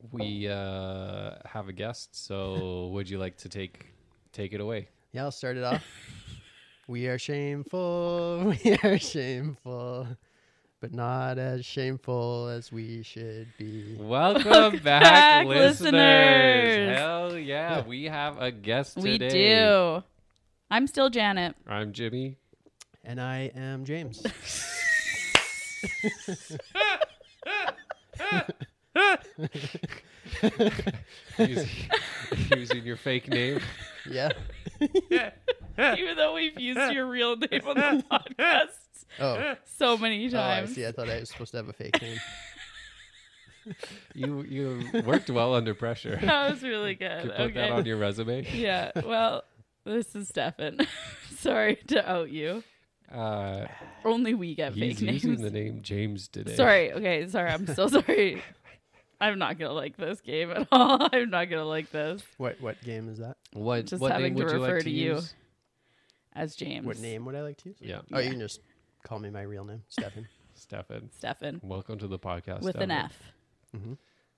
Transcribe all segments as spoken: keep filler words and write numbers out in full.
we uh, have a guest. So would you like to take take it away? Yeah, I'll start it off. We are shameful. We are shameful. But not as shameful as we should be. Welcome back, back, listeners. listeners. Hell yeah, we have a guest We today. do. I'm still Janet. I'm Jimmy. And I am James. using, using your fake name. Yeah. Even though we've used your real name on the podcast Oh. so many Oh, I times. see. I thought I was supposed to have a fake name. You you worked well under pressure. That was really good. Could put Okay. that on your resume. Yeah. Well, this is Stefan. Sorry to out you. Uh, Only we get he's fake using names. the name James today. Sorry. Okay. Sorry. I'm so sorry. I'm not gonna like this game at all. I'm not gonna like this What what game is that? What Just what having name to would you refer like to to you. use? as James. What name would I like to use? Yeah, Oh, Yeah. you can just call me my real name, Stefan. Stefan. Stefan Welcome to the podcast. with an Stefan. F. Mm-hmm.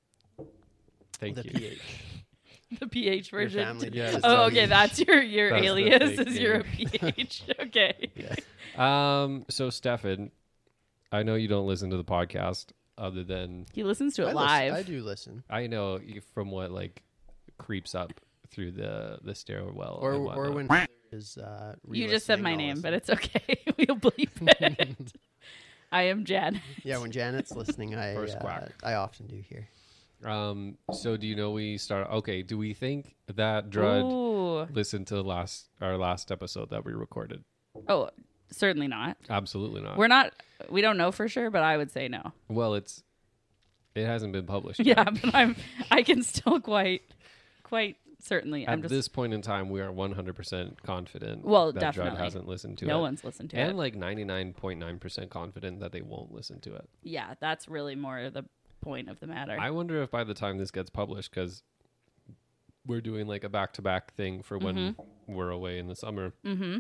Thank The you. P H. The P H Your version. family Yeah, name is it's Oh, not okay. P H. That's your your That's the alias. fake Is you're a name. P H. Okay. Yeah. Um. So Stefan, I know you don't listen to the podcast other than He listens to it I, live. listen, I do listen. I know you from what like creeps up through the the stairwell Or and or whatnot. when is uh You just said re-listening, my I'll name, listen. but it's okay. We'll bleep it. I am Jen. Yeah, when Janet's listening, I First uh, quack. I often do hear. Um. So do you know we start? Okay. Do we think that Drud Ooh. listened to the last our last episode that we recorded? Oh, certainly not. Absolutely not. We're not. We don't know for sure, but I would say no. well, it's it hasn't been published. Yeah, yet. but I'm. I can still quite, quite certainly. At I'm just. this point in time, we are one hundred percent confident Well, that definitely. Drud hasn't listened to no it. one's listened to and it. like ninety-nine point nine percent confident that they won't listen to it. Yeah, that's really more the point of the matter. I wonder if by the time this gets published, because we're doing like a back-to-back thing for when Mm-hmm. we're away in the summer, mm-hmm.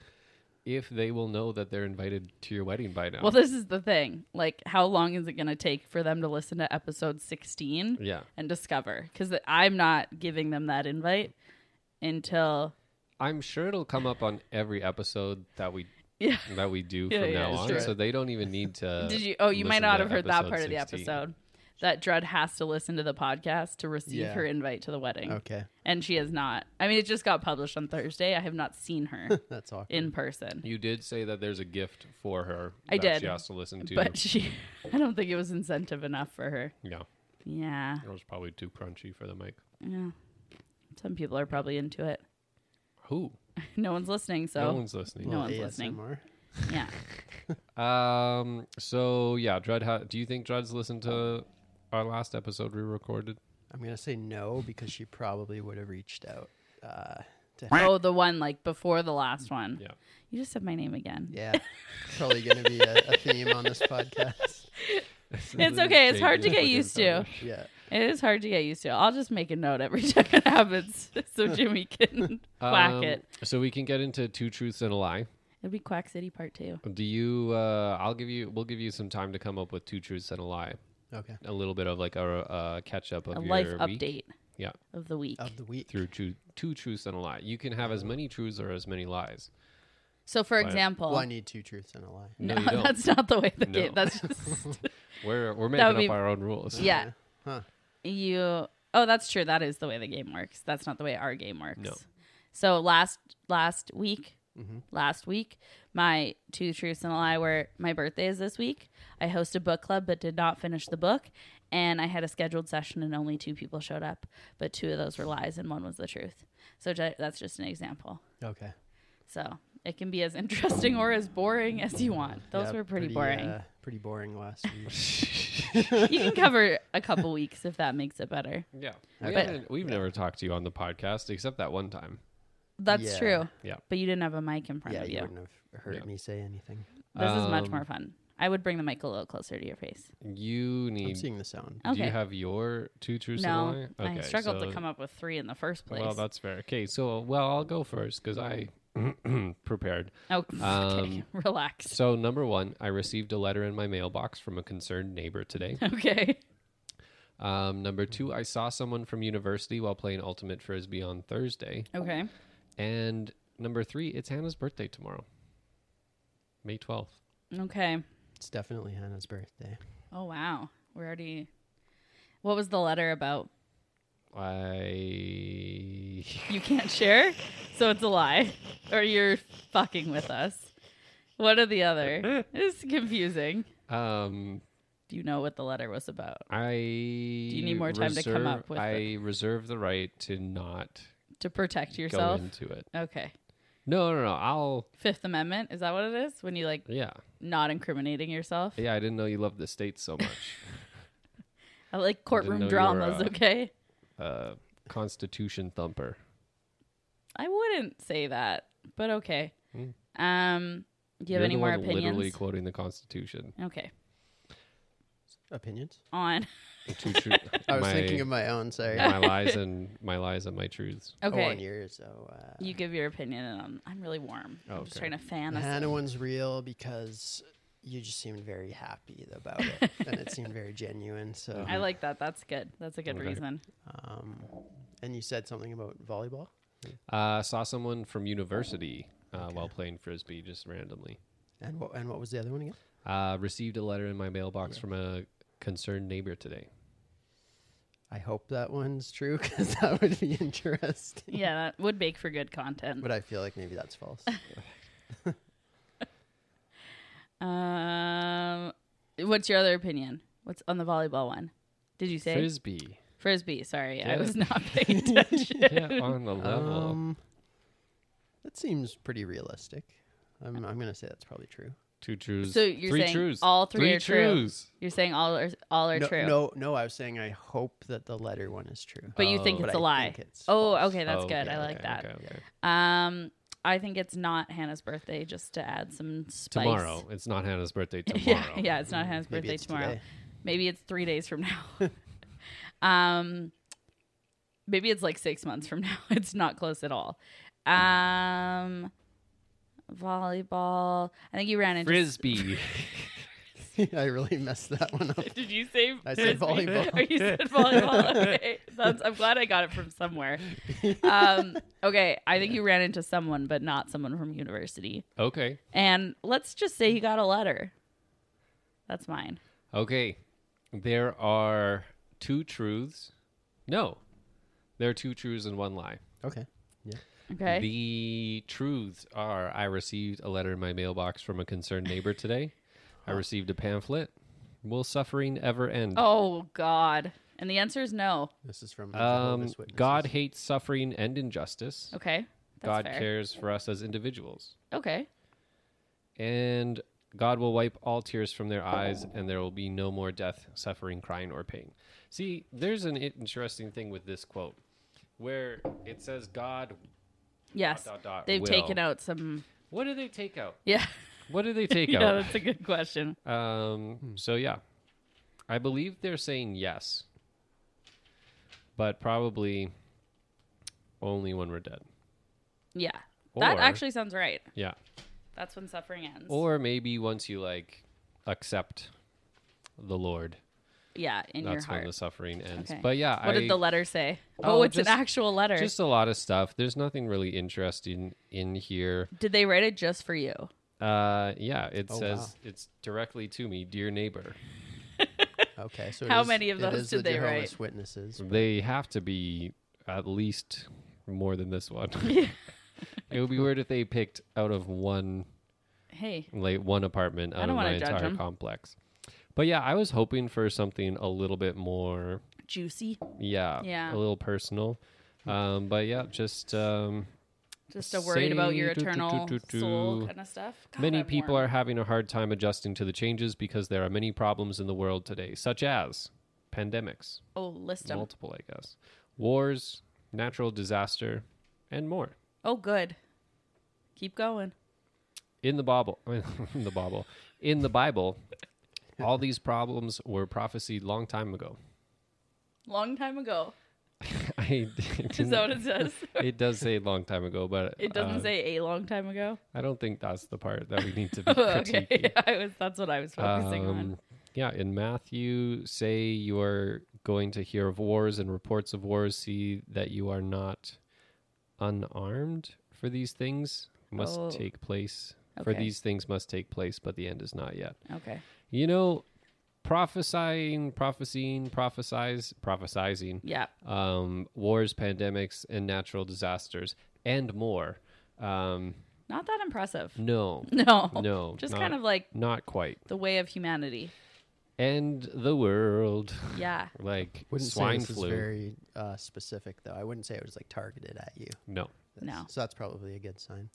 if they will know that they're invited to your wedding by now. Well, this is the thing. Like, how long is it going to take for them to listen to episode sixteen yeah. and discover? Because I'm not giving them that invite until. I'm sure it'll come up on every episode that we Yeah. that we do Yeah, from yeah, now it's on, true. so they don't even need to. Did you? Oh, you might listen not to have heard that episode part of the sixteen. episode. That Drud has to listen to the podcast to receive Yeah. her invite to the wedding. Okay, And she has not. I mean, it just got published on Thursday. I have not seen her that's awkward. in person. You did say that there's a gift for her I that did, she has to listen to. But she, I don't think it was incentive enough for her. yeah, Yeah. it was probably too crunchy for the mic. Yeah. Some people are probably into it. Who? No one's listening, so no one's listening. No Little one's listening. A S M R. yeah. Um. So yeah, Drud. Ha- do you think Drud's listened to our last episode we recorded? I'm gonna say no because she probably would have reached out. Uh, to Oh, the one like before the last one. Yeah. You just said my name again. Yeah, probably gonna be a, a theme on this podcast. It's okay. It's hard to get used to. Yeah, It is hard to get used to. I'll just make a note every time it happens so Jimmy can whack Um, it. So we can get into two truths and a lie. It'll be Quack City Part Two. Do you? Uh, I'll give you. We'll give you some time to come up with two truths and a lie. okay. A little bit of like a uh, catch up of A your life week. update Yeah. of the week. Of the week. Through two, two truths and a lie. You can have as many truths or as many lies. So, for Right. example, Well, I need two truths and a lie. No, no, you don't. that's not the way the No. game. That's just We're we're That making would up be- our own rules. yeah. Huh. You. Oh, that's true. That is the way the game works. That's not the way our game works. No. So last last week, Mhm. last week, my two truths and a lie were my birthday is this week. I hosted book club but did not finish the book, and I had a scheduled session and only two people showed up, but two of those were lies and one was the truth. So ju- that's just an example. Okay. So it can be as interesting or as boring as you want. Those Yeah, were pretty, boring. Uh, pretty boring last week. You can cover a couple weeks if that makes it better. Yeah. We But- haven't- we've never talked to you on the podcast except that one time. That's Yeah. true. Yeah. But you didn't have a mic in front Yeah, of you you. wouldn't have heard Yeah. me say anything. This is much Um, more fun. I would bring the mic a little closer to your face. You I'm need. seeing the sound. Do you Okay. have your two truths No, and a lie? I struggled so- to come up with three in the first place. Well, that's fair. Okay, so well, I'll go first because I prepared. oh, okay. um, Relax. So number one, I received a letter in my mailbox from a concerned neighbor today. Okay. Um, number two, I saw someone from university while playing Ultimate Frisbee on Thursday. Okay. And number three, it's Hannah's birthday tomorrow, May twelfth. Okay. It's definitely Hannah's birthday. Oh, wow. We're already... What was the letter about? I... You can't share? So it's a lie. Or you're fucking with us. One or the other. It's confusing. Um... Do you know what the letter was about? I... Do you need more time to come up with I it? reserve the right to not To protect yourself? go into it. Okay. No, no, no. I'll... Fifth Amendment? Is that what it is? When you, like, Yeah. not incriminating yourself? Yeah, I didn't know you loved the States so much. I like courtroom know you dramas, were, uh, okay? uh, Constitution thumper. I wouldn't say that, but okay. Mm. Um, do you You're have any the more one opinions? literally quoting the Constitution. Okay. Opinions? On. Too true. I was my, thinking of my own. Sorry. my lies and my lies and my truths. Okay. Oh, on yours. So uh, You give your opinion, and I'm, I'm really warm. I'm just Okay. trying to fan the us. Hannah one's real because you just seemed very happy about it, and it seemed very genuine. So, I like that. That's good. That's a good Okay. reason. um, and you said something about volleyball. Uh, saw someone from university uh, Okay. while playing Frisbee just randomly. And what? And what was the other one again? Uh, received a letter in my mailbox Yeah. from a concerned neighbor today. I hope that one's true because that would be interesting. Yeah, that would make for good content. But I feel like maybe that's false. Um, what's your other opinion? What's on the volleyball one? Did you say Frisbee. Frisbee? Sorry, I Yeah. was not paying attention. Yeah, on the level. Um, that seems pretty realistic. I'm I'm gonna say that's probably true. Two truths. So you're three saying truths. all three three are true? truths. You're saying all are all are no, true, No, no, I was saying I hope that the letter one is true. but you think Oh. it's But a I lie. think it's Oh, false. okay, that's Oh, good. okay, I like okay, that. okay, okay. Um, I think it's not Hannah's birthday, just to add some spice. Tomorrow. It's not Hannah's birthday tomorrow. yeah, yeah, it's not Hannah's Maybe birthday it's tomorrow. today. Maybe it's three days from now. um, maybe it's like six months from now. It's not close at all. Um, volleyball. I think you ran into Frisbee. I really messed that one up. Did you say? I said Frisbee? volleyball. Or you said volleyball? Okay, That's, I'm glad I got it from somewhere. Um, okay, I think you ran into someone, but not someone from university. Okay. And let's just say you got a letter. That's mine. Okay. There are two truths. No. There are two truths and one lie. Okay. Yeah. Okay. The truths are I received a letter in my mailbox from a concerned neighbor today. I received a pamphlet. Will suffering ever end? Oh God! And the answer is no. This is from um, Jehovah's Witnesses. God hates suffering and injustice. Okay. That's God fair. cares for us as individuals. Okay. And God will wipe all tears from their eyes, and there will be no more death, suffering, crying, or pain. See, there's an interesting thing with this quote, where it says God. Yes. Dot, dot, dot, They've will. taken out some. What do they take out? Yeah. What do they take yeah, out? that's a good question. Um. So yeah, I believe they're saying yes, but probably only when we're dead. Yeah. That Or- actually sounds right. Yeah. That's when suffering ends. Or maybe once you like accept the Lord, yeah, in your that's when heart. the suffering ends. Okay. But yeah, What I, did the letter say? Oh, Oh, it's just- an actual letter. just a lot of stuff. There's nothing really interesting in here. Did they write it just for you? Uh, yeah, it Oh, says wow. it's directly to me, dear neighbor. Okay. So it How is- many of it those is did the they Jehovah's write? Witnesses. They have to be at least more than this one. It would be weird if they picked out of one, Hey. like one apartment I out don't of my wanna judge entire 'em. complex. But yeah, I was hoping for something a little bit more, Juicy. yeah, Yeah. a little personal. Um, but yeah, just um, Just a worried about your Say do, do, eternal do, do, soul do. kind of stuff. God, many I'm people warm. are having a hard time adjusting to the changes because there are many problems in the world today, such as pandemics, Oh, list them. multiple, I guess, wars, natural disaster, and more. Oh, good. Keep going. In the Bible, in the Bible, in the Bible, all these problems were prophesied long time ago. Long time ago. I Is that what it says? it does say long time ago, but It doesn't uh, say a long time ago. I don't think that's the part that we need to be Oh, okay. critiquing. I was. That's what I was focusing on. Um, Yeah, in Matthew, say you are going to hear of wars and reports of wars. See that you are not unarmed, for these things must Oh. take place. For Okay. these things must take place, but the end is not yet. Okay. You know, prophesying, prophesying, prophesize, prophesizing, Yeah. um, wars, pandemics, and natural disasters, and more. Um, Not that impressive. no, No. no, Just not, kind of like not quite. the way of humanity. End the world, Yeah. like Wouldn't swine say this flu. is very uh, specific, though. I wouldn't say it was like targeted at you. No, No. So that's probably a good sign.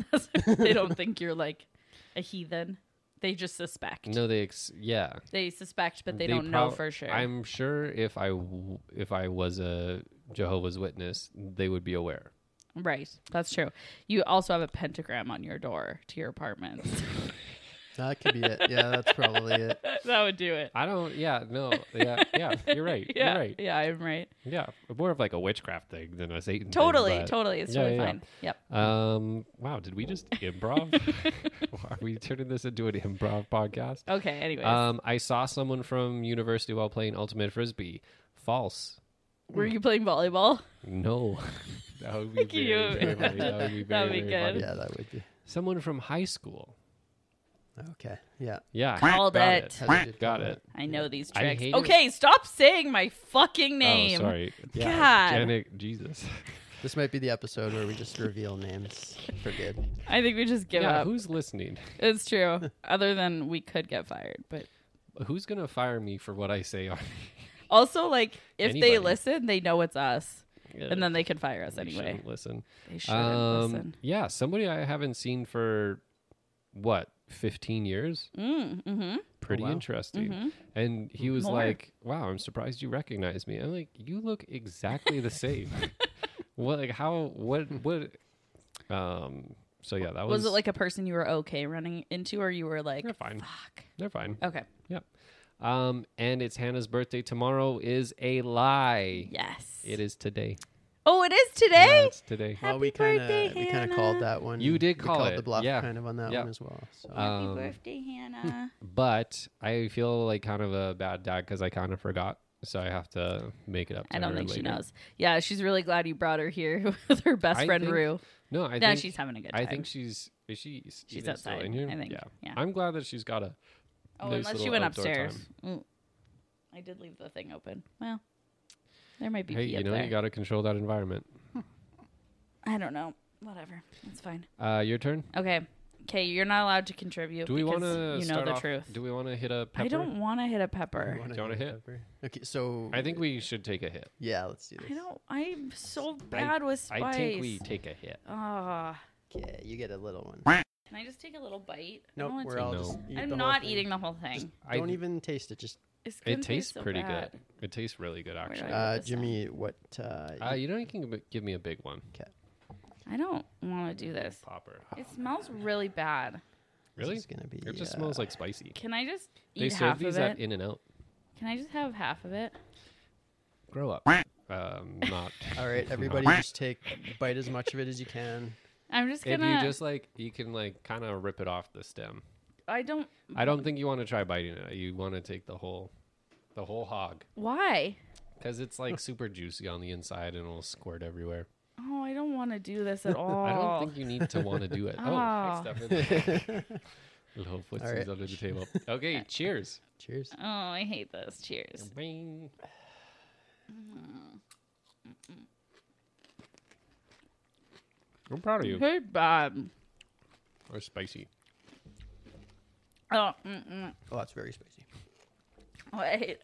They don't think you're like a heathen. They just suspect. no, they ex- yeah. They suspect, but they, They don't know prob- for sure. I'm sure if I w- if I was a Jehovah's Witness, they would be aware. Right. That's true. You also have a pentagram on your door to your apartment. That could be it. Yeah, that's probably it. That would do it. I don't. Yeah, no. Yeah, yeah. You're right. Yeah. You're right. Yeah, I'm right. Yeah, more of like a witchcraft thing than a Satan. Totally. thing, but- Totally. It's Yeah, totally yeah, fine. Yep. Um. Wow. Did we just improv? Are we turning this into an improv podcast? Okay. Anyways. Um. I saw someone from university while playing ultimate frisbee. False. Were you playing volleyball? No. That would be Cute. very, very funny. That would be very, That would be very good. funny. Yeah, that would be. Someone from high school. Okay. Yeah. Yeah. Called got it. Heather did Got call it. I know these I tricks. hate it. Okay, stop saying my fucking name. Oh, sorry. Yeah. God. Janet, Jesus. This might be the episode where we just reveal names for good. I think we just give yeah. up. Who's listening? It's true. Other than we could get fired, but Who's gonna fire me for what I say on? also like if Anybody. they listen, they know it's us, and then they can fire us You anyway. shouldn't listen. They shouldn't Um, listen. yeah, somebody I haven't seen for what fifteen years. Mm, mm-hmm. Pretty wow. interesting. Mm-hmm. And he was More. like, "Wow, I'm surprised you recognize me." I'm like, "You look exactly the same." What? Like how? What? What? Um. So yeah, that was. Was it like a person you were okay running into, or you were like, They're fine. fuck? They're fine. Okay. Um. And it's Hannah's birthday tomorrow. Is a lie. Yes. It is today. Oh, it is Yeah, today. it's today. well, we Happy kind birthday, of we kind Hannah. of called that one. You did we call called it, the bluff yeah. kind of on that Yeah. one as well. So Happy Um, birthday, Hannah. But I feel like kind of a bad dad because I kind of forgot, so I have to make it up. To I don't her think she later. knows. Yeah, she's really glad you brought her here with her best I friend think- Rue. No, I No, think she's having a good time. I think she's is she She's even still outside, in here? I think, Yeah. yeah. I'm glad that she's got a. Oh, nice unless little she went outdoor upstairs. time. Mm. I did leave the thing open. Well, there might be Hey, pee you up know there. you got to control that environment. I don't know. Whatever. It's fine. Uh, your turn. Okay. Okay, you're not allowed to contribute Do we want because to you know start the off? truth. Do we want to hit a pepper? I don't want to hit a pepper. wanna Do you wanna hit hit? pepper? Okay, so I think we should take a hit. yeah, let's do this. I don't. I'm so bad with spice. I think we take a hit. Ah. Okay, you get a little one. Can I just take a little bite? I Nope, don't wanna we're take- all No. just. Eat I'm the whole not thing. eating the whole thing. I, Don't even taste it. Just It's gonna it tastes taste so pretty bad. good. It tastes really good, Where do actually. I uh, put this Jimmy. What? Uh, Uh, you know you can b- give me a big one. I don't want to do this. Popper. It smells really bad. Really? This is gonna be. It just uh, smells like spicy. Can I just They eat serve half these of at it? In and Out. Can I just have half of it? Grow up. Um, not. All right, everybody, just take bite as much of it as you can. I'm just If gonna. you just like, you can like kind of rip it off the stem. I don't. I don't think you want to try biting it. You want to take the whole, the whole hog, Why? because it's like super juicy on the inside and it'll squirt everywhere. Oh, I don't want to do this at all. I don't think you need to want to do it. Oh, Oh. hey, Stefan. Little footsies right. under the table. Okay, cheers. Cheers. Oh, I hate this. Cheers. Bing. I'm proud of you. Hey, bad. Or spicy. Oh, mm-mm. Oh, that's very spicy. Oh, I hate.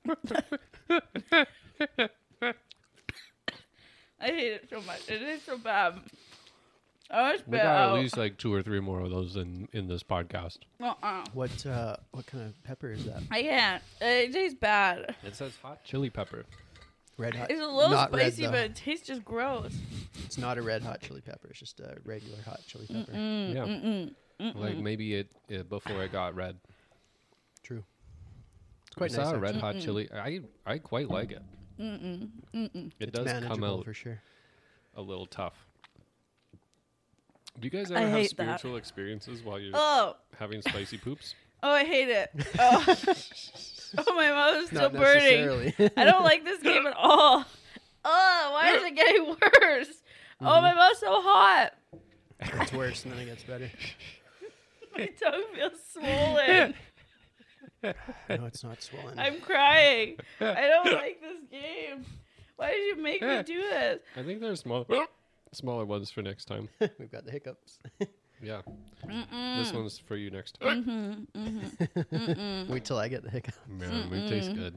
I hate it so much. It is so bad. Oh, it's We got bad. at least like two or three more of those in, in this podcast. Uh-uh. What? Uh, what kind of pepper is that? I can't. It tastes bad. It says hot chili pepper. Red hot. It's a little not red, spicy, though. but it tastes just gross. It's not a red hot chili pepper. It's just a regular hot chili pepper. Mm, Yeah. mm-mm, mm-mm. Like maybe it, it before it got red. True. It's quite I nice. saw a actually. red hot chili. I I quite like it. Mm-mm, mm-mm. It It's does come manageable out for sure. a little tough. Do you guys I ever have hate that. spiritual experiences while you're Oh, having spicy poops? Oh, I hate it. Oh, oh my mouth is still Not burning. necessarily. I don't like this game at all. Oh, why is it getting worse? Oh, my mouth's so hot. It gets worse and then it gets better. My tongue feels swollen. No, it's not swollen. I'm crying. I don't like this game. Why did you make me do this? I think there's small, smaller ones for next time. We've got the hiccups. Yeah. Mm-mm. This one's for you next time. Mm-hmm, mm-hmm, mm-mm. Wait till I get the hiccups. Man, it tastes good.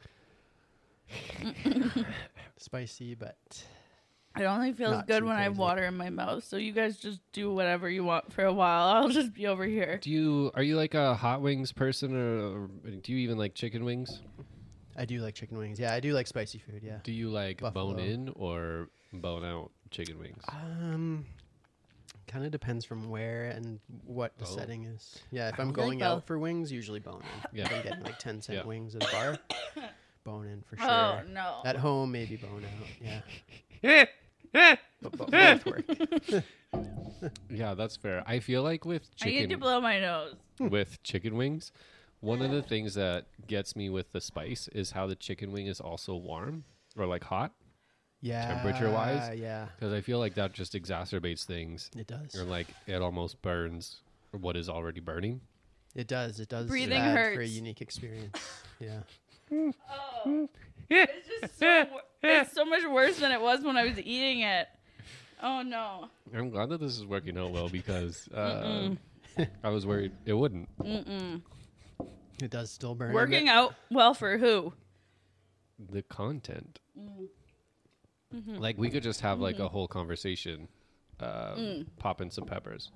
Spicy, but It only feels Not good too when I have crazy. water in my mouth. So you guys just do whatever you want for a while. I'll just be over here. Do you are you like a hot wings person, or, or do you even like chicken wings? I do like chicken wings. Yeah, I do like spicy food. Yeah. Do you like Buffalo. bone in or bone out chicken wings? Um, kind of depends from where and what the Oh. setting is. Yeah, if I I'm like going both. out for wings, usually bone in. Yeah. If I'm getting like ten cent Yeah. wings at a bar, bone in for sure. Oh, no. At home, maybe bone out. Yeah. But bo- both work. Yeah, that's fair. I feel like with I need to chicken blow my nose. with chicken wings, one of the things that gets me with the spice is how the chicken wing is also warm or like hot, Yeah. Temperature-wise? Yeah, because I feel like that just exacerbates things, it does. or like it almost burns what is already burning. It does. It does. Breathing add for a hurts. unique experience. Yeah. Oh. It's just so, wor- it's so much worse than it was when I was eating it. Oh, no. I'm glad that this is working out well because uh, I was worried it wouldn't. Mm-mm. It does still burn. Working out well for who? The content, Mm-hmm. like we could just have like a whole conversation, um, Mm. pop in some peppers.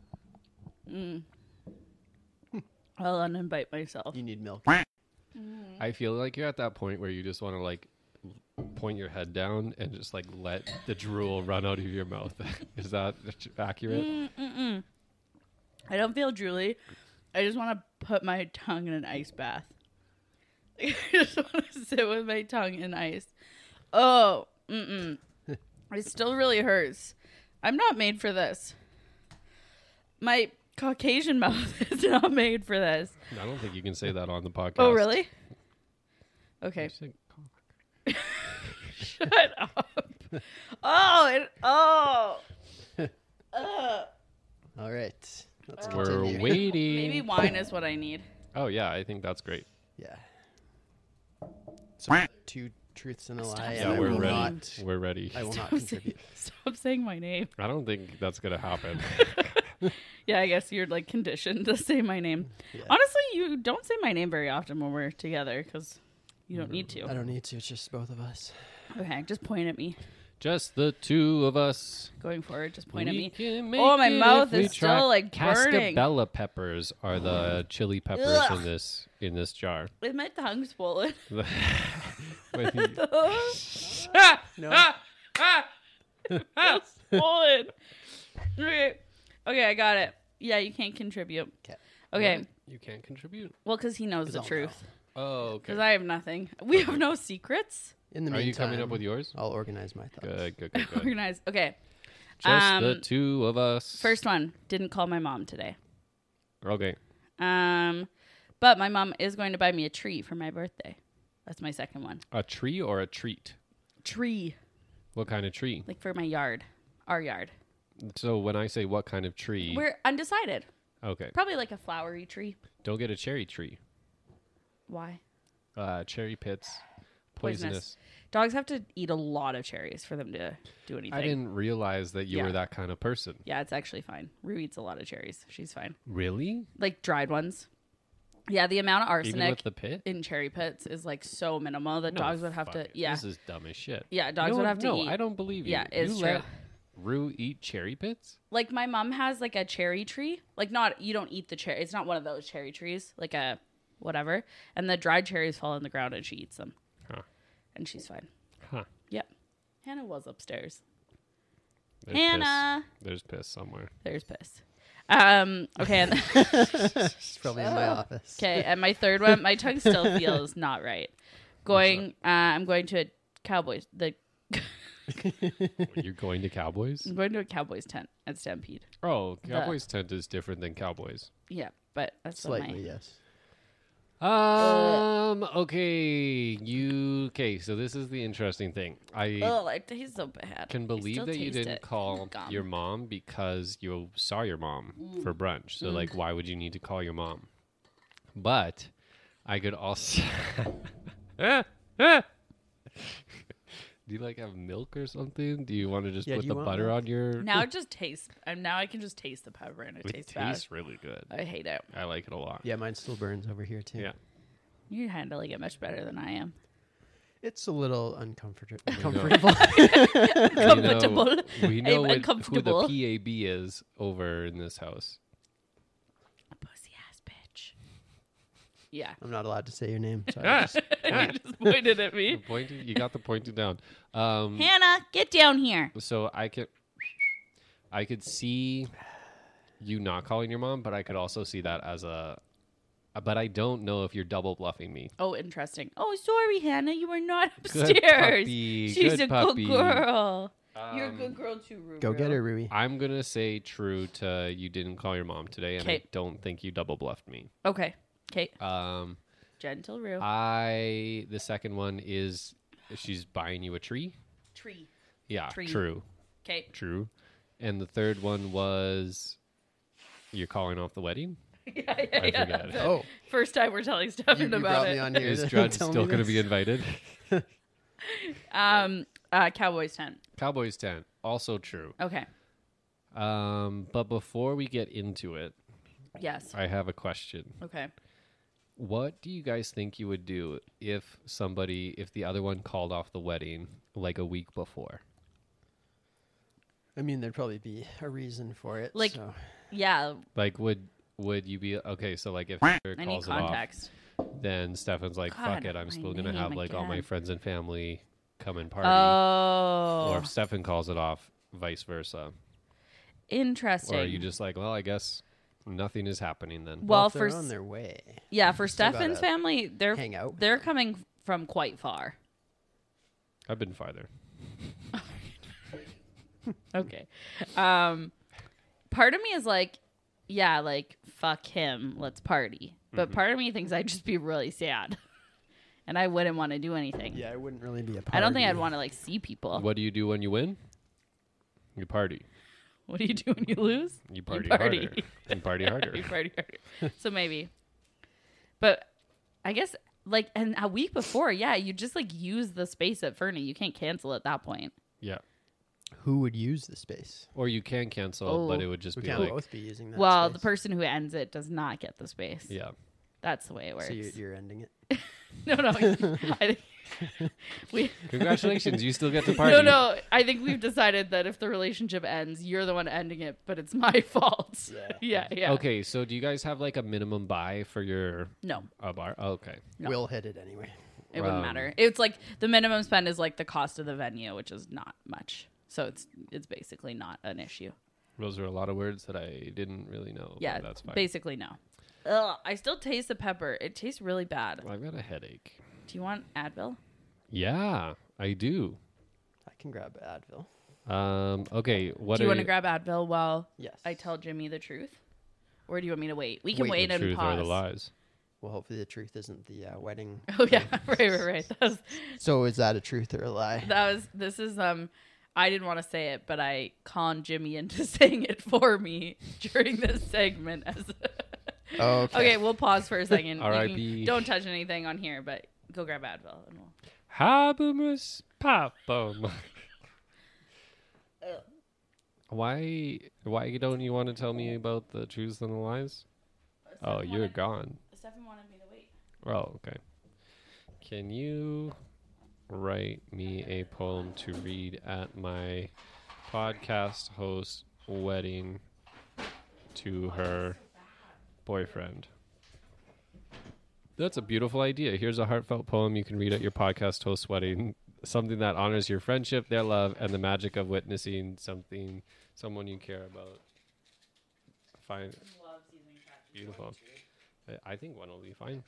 I'll uninvite myself. You need milk. I feel like you're at that point where you just want to like point your head down and just like let the drool run out of your mouth. Is that accurate? Mm-mm. I don't feel drooly. I just want to put my tongue in an ice bath. I just want to sit with my tongue in ice. Oh, mm-mm. It still really hurts. I'm not made for this. My Caucasian mouth is not made for this. I don't think you can say that on the podcast. Oh, really? Okay. You said cock. Shut up. Oh, it, oh. Ugh. All right. Let's We're continue. waiting. Maybe wine is what I need. Oh yeah, I think that's great. Yeah. So two truths and a lie. Yeah, and I we're will ready. not. We're ready. I will not Stop saying, contribute. stop saying my name. I don't think that's gonna happen. Yeah, I guess you're like conditioned to say my name. Yeah. Honestly, you don't say my name very often when we're together because you don't need I to. don't need to. It's just both of us. Okay, just point at me. Just the two of us. Going forward, just point at We me. can make Oh, my it mouth if we is still, try. like, burning. Cascabella peppers are the chili peppers Ugh. in this in this jar. Is my tongue swollen? When you- No. It's swollen. Okay. Okay, I got it. Yeah, you can't contribute. Okay. Okay. You can't contribute. Well, because he knows 'Cause the I'll truth. Oh, okay. Because I have nothing. We have no secrets. In the Are meantime, you coming up with yours? I'll organize my thoughts. Good, good, good, good. Organized. Okay. Just the Um, two of us. First one. Didn't call my mom today. Okay. Um, but my mom is going to buy me a tree for my birthday. That's my second one. A tree or a treat? Tree, What kind of tree? like for my yard, our yard. So when I say what kind of tree, We're undecided. okay, Probably like a flowery tree. don't get a cherry tree. Why? Uh, cherry pits, Poisonous. poisonous. Dogs have to eat a lot of cherries for them to do anything. I didn't realize that you Yeah. were that kind of person. Yeah, it's actually fine. Rue eats a lot of cherries. She's fine. Really? Like dried ones. Yeah, the amount of Even arsenic with the pit? in cherry pits is like so minimal that No, dogs would have fuck to. it. Yeah, This is dumb as shit. yeah, dogs no, would have to no, eat. I don't believe you. Yeah, it's you true. let Rue eat cherry pits? Like my mom has like a cherry tree. Like not you don't eat the cherry. It's not one of those cherry trees. Like a whatever. And the dried cherries fall on the ground and she eats them. Huh. And she's fine. Huh. Yep. Hannah was upstairs. There's Hannah. Piss. There's piss somewhere. There's piss. Um. Okay. And It's probably in my office. okay. And my third one, my tongue still feels not right. Going. Uh, I'm going to a Cowboys. The You're going to Cowboys? I'm going to a Cowboys tent at Stampede. Oh, Cowboys tent is different than Cowboys. Yeah, but that's what Slightly, my yes. Um. Okay. You. Okay. So this is the interesting thing. I Oh, it tastes so bad. can I believe still that you taste didn't it. call Gum. your mom because you saw your mom for brunch. So like, why would you need to call your mom? But I could also. Ah, ah. Do you like have milk or something? Do you want to just Yeah, put do you the want butter milk? on your? Now it just tastes. And now I can just taste the pepper, and it, It tastes tastes really good. bad. I hate it. I like it a lot. Yeah, mine still burns over here too. Yeah. You're handling it much better than I am. It's a little uncomfortable. know. Comfortable. Comfortable. We know I'm what, who the uncomfortable. P A B is over in this house. Pussy ass bitch. Yeah. I'm not allowed to say your name. So I just, You just pointed at The me. pointed, you got the pointed down. Um, Hannah, get down here. so I could, I could see you not calling your mom, but I could also see that as a. But I don't know if you're double bluffing me. Oh, interesting. Oh, sorry, Hannah. You were not Good upstairs. puppy, She's good a puppy. good girl. You're a Um, good girl too, Ruru. go get her, Rui. I'm gonna say true to you didn't call your mom today, and I 'Kay. don't think you double bluffed me. Okay. Okay. Um, Gentle Rue. I the second one is she's buying you a tree. Tree. Yeah, Tree. true, Okay. true. And the third one was you're calling off the wedding. yeah, yeah, I yeah. forget. Oh, First time we're telling you, Stefan you about brought it. me on here. Is to Judd tell me still going to this. be invited? Um, uh, Cowboys tent. Cowboys tent, also true. Okay. Um, but before we get into it, Yes. I have a question. Okay. What do you guys think you would do if somebody, if the other one called off the wedding like a week before? I mean, there'd probably be a reason for it. Like- so. Yeah. Like, would would you be okay? So, like, if Heather I need calls it off, context. then Stefan's like, God, "Fuck it, I'm my still gonna name have like all my again. friends and family come and party." Oh. Or if Stefan calls it off, vice versa. Interesting. Or are you just like, well, I guess nothing is happening then. Well, if they're for on s- their way, yeah, for Still Stefan's gotta family, they're hang out. they're coming from quite far. I've been farther. Okay. Um, part of me is like, yeah, like fuck him, let's party. But part of me thinks I'd just be really sad, and I wouldn't want to do anything. Yeah, it wouldn't really be a party. I don't think I'd want to like see people. What do you do when you win? You party. What do you do when you lose? You party, party. harder. You party harder. You party harder. So maybe, but I guess like and a week before, yeah, you just like use the space at Fernie. You can't cancel at that point. Yeah. Who would use the space? Or you can cancel, but Oh. it would just We be can't like, both be using that. Well, the space. person who ends it does not get the space. yeah. That's the way it works. So you're, you're ending it. No, no. I think we Congratulations, you still get to party. No, no. I think we've decided that if the relationship ends, you're the one ending it, but it's my fault. Yeah. yeah, yeah. Okay, so do you guys have like a minimum buy for your No, uh, bar? Oh, okay. No. We'll hit it anyway. it wouldn't Um, matter. It's like the minimum spend is like the cost of the venue, which is not much. So it's it's basically not an issue. Those are a lot of words that I didn't really know. but Yeah, that's fine. basically no. Ugh, I still taste the pepper. It tastes really bad. I've got a headache. Do you want Advil? Yeah, I do. I can grab Advil. Um, okay, what do you are want to grab Advil while Yes. I tell Jimmy the truth? Or do you want me to wait? We can Wait. wait, the and truth pause. or the lies? Well, hopefully the truth isn't the uh, wedding. Oh yeah, right, right, right. That was So is that a truth or a lie? that was this is um I didn't want to say it, but I conned Jimmy into saying it for me during this segment as Oh, okay. Okay, we'll pause for a second. You R I can- P Don't touch anything on here, but go grab Advil and we'll Habemus papum. Why? Why don't you want to tell me about the truths and the lies? Oh, you're gone. Stefan wanted me to wait. Oh, okay. Can you write me a poem to read at my podcast host wedding to her boyfriend? That's a beautiful idea. Here's a heartfelt poem you can read at your podcast host wedding. Something that honors your friendship, their love, and the magic of witnessing something, someone you care about. Fine. Beautiful. I- I think one will be fine.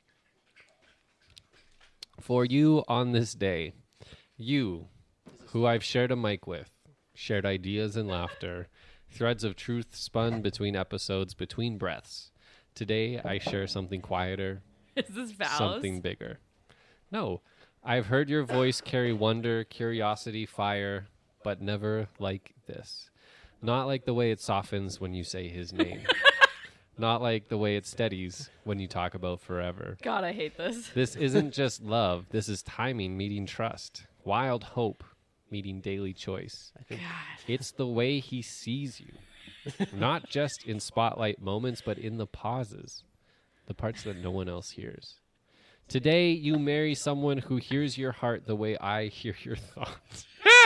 For you on this day, you, who I've shared a mic with, shared ideas and laughter, threads of truth spun between episodes, between breaths. Today, I share something quieter, Is this vows? something bigger. No, I've heard your voice carry wonder, curiosity, fire, but never like this. Not like the way it softens when you say his name. Not like the way it steadies when you talk about forever. God, I hate this. This isn't just love. This is timing meeting trust. Wild hope meeting daily choice. I think God. It's the way he sees you. Not just in spotlight moments, but in the pauses. The parts that no one else hears. Today, you marry someone who hears your heart the way I hear your thoughts.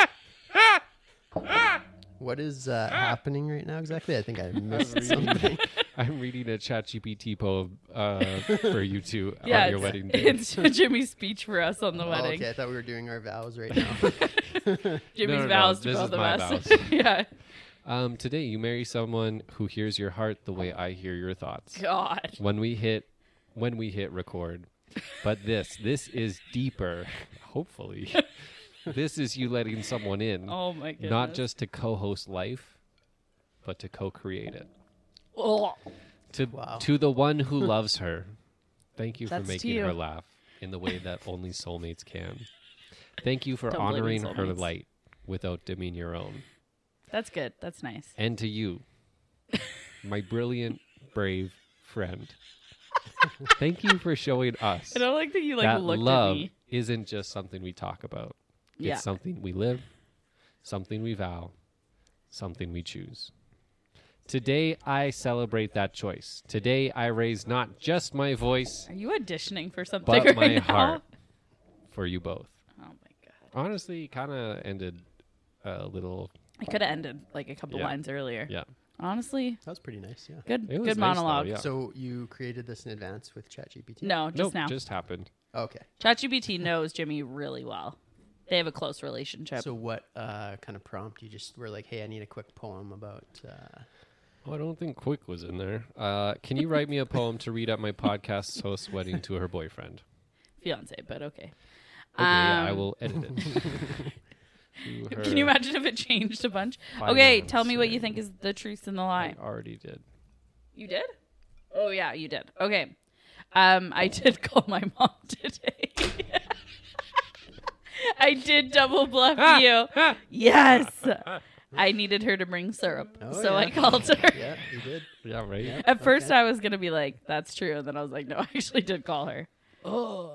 what is uh, happening right now exactly? I think I missed something. I'm reading a ChatGPT poem uh, for you two Yeah, on your it's, wedding day. it's Jimmy's speech for us on the Oh, wedding. okay, I thought we were doing our vows right now. Jimmy's no, no, vows to this both is of my us. vows. yeah. Um, today, you marry someone who hears your heart the way I hear your thoughts. God. When we hit, when we hit record, but this, this is deeper. Hopefully, this is you letting someone in, Oh my goodness. not just to co-host life, but to co-create it. Oh. To Wow. to the one who loves her, thank you for That's to making you. her laugh in the way that only soulmates can. Thank you for Don't believe in honoring her soulmates. light without dimming your own. That's good. That's nice. And to you, my brilliant, brave friend. Thank you for showing us I don't like that you like that looked love at me. isn't just something we talk about. Yeah. It's something we live, something we vow, something we choose. Today, I celebrate that choice. Today, I raise not just my voice, Are you auditioning for something but right my now? heart for you both. Oh my god. Honestly, kind of ended a little, I could have ended like a couple Yeah. lines earlier. yeah. Honestly, That was pretty nice, yeah. good It was good nice though, monologue. yeah. So you created this in advance with ChatGPT? No, just Nope, now. just happened. Okay. ChatGPT knows Jimmy really well. They have a close relationship. So what uh, kind of prompt? You just were like, hey, I need a quick poem about... Uh, Oh, I don't think Quick was in there. Uh, can you write me a poem to read at my podcast host's wedding to her boyfriend? Fiance, but okay. Okay, yeah, I Um, will edit it. To Can you her imagine if it changed a bunch? Okay, tell me what you fiancé. think is the truth and the I lie. already did. You did? Oh yeah, you did. Okay. Um, I did call my mom today. I did double bluff you. Yes. I needed her to bring syrup, Oh, so I yeah. called her. yeah, you did. Yeah, right? Yeah. At first, Okay. I was gonna be like, "That's true," and then I was like, "No, I actually did call her." Oh.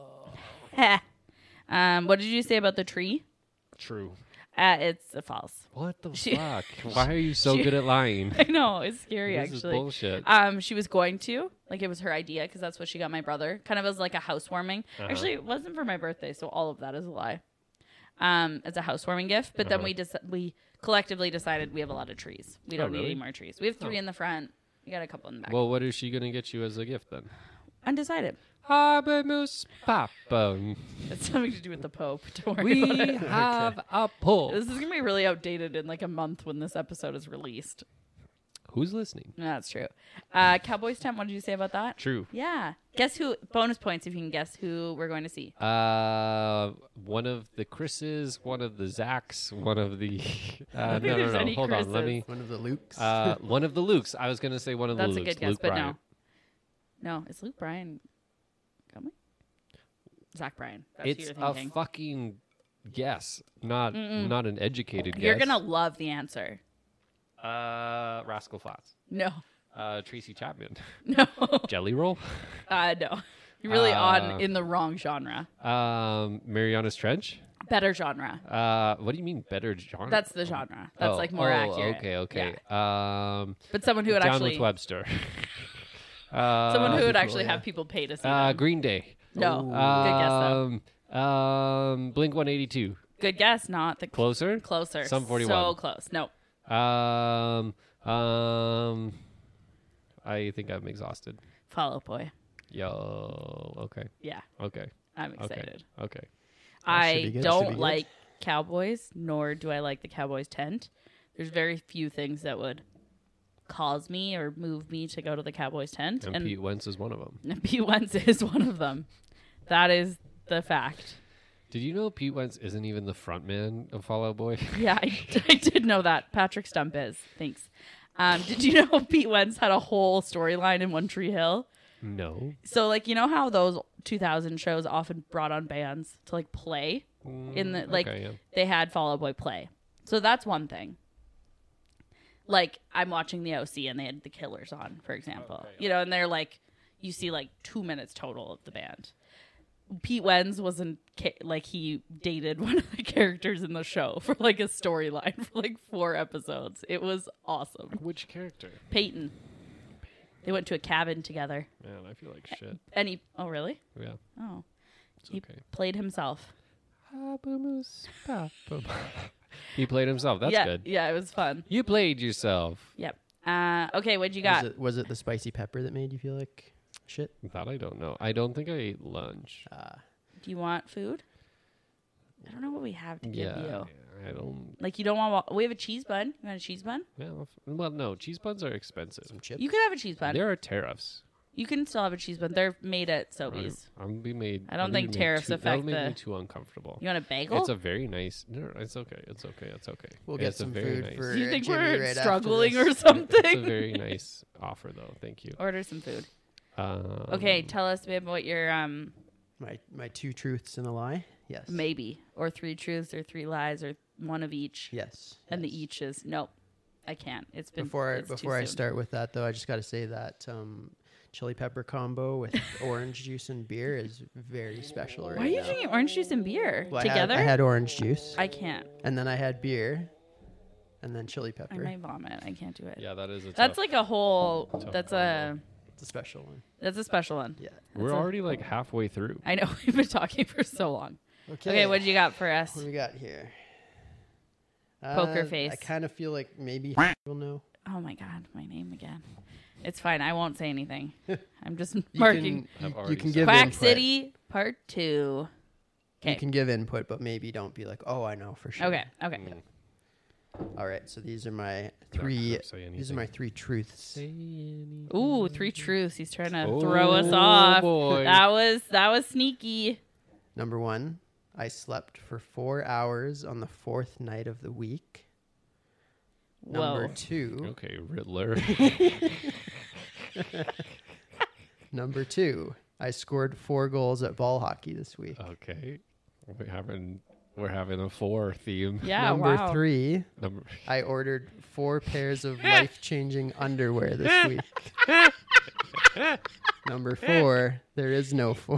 um, what did you say about the tree? True. Uh, it's a false. What the She- fuck? Why are you so she- good at lying? I know it's scary. This is actually, bullshit. um, she was going to like it was her idea because that's what she got my brother. Kind of as like a housewarming. Uh-huh. Actually, it wasn't for my birthday, so all of that is a lie. Um, as a housewarming gift, but then Uh-huh. we just we collectively decided we have a lot of trees. We don't Oh, need really? any more trees. We have three Oh. in the front. We got a couple in the back. Well, what is she going to get you as a gift then? Undecided. Habemus Papam. It's something to do with the Pope. Don't worry about We it. have a poll. This is gonna be really outdated in like a month when this episode is released. Who's listening? That's true. Uh, Cowboys tent. What did you say about that? True. Yeah. Guess who? Bonus points if you can guess who we're going to see. Uh, one of the Chris's, one of the Zachs, one of the. Uh, think no, no, there's no. any Hold on. Let me. One of the Lukes. Uh, one of the Lukes. I was gonna say one of That's the a Lukes. good guess, Luke but Bryant. no. No, it's Luke Bryan coming. Zach Bryan. That's It's who you're a thinking. fucking guess, not not an educated guess. You're gonna love the answer. Uh, Rascal Flatts. No, Uh, Tracy Chapman. no, Jelly Roll. uh, no. You're really Uh, on in the wrong genre. Um, Mariana's Trench. Better genre. Uh, what do you mean better genre? That's the genre. That's Oh, like more oh, accurate. Okay, okay. Um, But someone who would down actually, with Webster. uh, someone who would cool, actually yeah. have people pay to see uh, them. Green Day. No, Ooh. good guess though. Um, um, Blink one eighty-two. Good guess, not the Closer. closer. Sum forty-one. So close. No. Um, um, I think I'm exhausted. Fall Out Boy. Yo, okay, Yeah, okay, I'm okay, excited. okay. That should I be good, should be don't good. like Cowboys, nor do I like the Cowboys tent. There's very few things that would cause me or move me to go to the Cowboys tent, And, Pete Wentz is one of them. Pete Wentz is one of them. That is the fact. Did you know Pete Wentz isn't even the front man of Fall Out Boy? Yeah, I, I did know that. Patrick Stump is. Thanks. Um, did you know Pete Wentz had a whole storyline in One Tree Hill? No. So like you know how those two thousand shows often brought on bands to like play in the like okay, yeah. they had Fall Out Boy play. So that's one thing. Like I'm watching the O C and they had the Killers on, for example. Okay, yeah. You know, and they're like you see like two minutes total of the band. Pete Wentz wasn't ca- like he dated one of the characters in the show for like a storyline for like four episodes. It was awesome. Which character? Peyton. They went to a cabin together. Man, I feel like shit. And he oh really? Yeah, Oh. it's He okay. played himself. He played himself. That's yeah, good. Yeah, it was fun. You played yourself. Yep. Uh, okay, what'd you got? Was it, was it the spicy pepper that made you feel like shit? That I don't know. I don't think I ate lunch. Uh, Do you want food? I don't know what we have to give Yeah, you. yeah, I don't. Like you don't want. We have a cheese bun. You want a cheese bun? Well, f- well, no. Cheese buns are expensive. some chips. You could have a cheese bun. There are tariffs. You can still have a cheese bun. They're made at I'm, Sobeys. I'm gonna be made. I don't I'm think gonna be tariffs too, affect that'll make the- me too uncomfortable. You want a bagel? It's a very nice. No, it's okay. It's okay. It's okay. We'll get it's some a very food nice, for Do you think Jimmy we're right after struggling this. or something? It's a very nice offer, though. Thank you. Order some food. Um, Okay, tell us babe, what your um My my two truths and a lie. Yes. maybe or three truths or three lies or one of each. Yes. And yes. the each is nope. I can't. It's been Before I, it's too before I soon. start with that though, I just got to say that um, chili pepper combo with orange juice and beer is very special right Why are you now. drinking orange juice and beer Well, I had- together? I had, orange juice, I can't. and then I had beer, and then chili I pepper. might vomit. I can't do it. Yeah, that is a. That's tough- like a whole. tough That's combo. a. It's a special one. That's a special one. Yeah. We're that's a- already like halfway through. I know we've been talking for so long. Okay. Okay, what do you got for us? What do we got here? Poker Uh, face. I kind of feel like maybe will know. Oh my god, my name again. It's fine. I won't say anything. I'm just You marking. Can, I've you, already you can said give Quack input. City Part Two. You Okay. can give input, but maybe don't be like, oh, I know for sure. Okay. Okay. Mm. All right. So these are my Not three. gonna say These are anything. my three truths. Say anything. Ooh, three truths. He's trying to Oh, throw us off. boy. That was that was sneaky. Number one, I slept for four hours on the fourth night of the week. Number Whoa. two. Okay, Riddler. Number two, I scored four goals at ball hockey this week. okay, we're having we're having a four theme. Yeah. Number wow. three, Number I ordered four pairs of life-changing underwear this week. Number four, there is no four.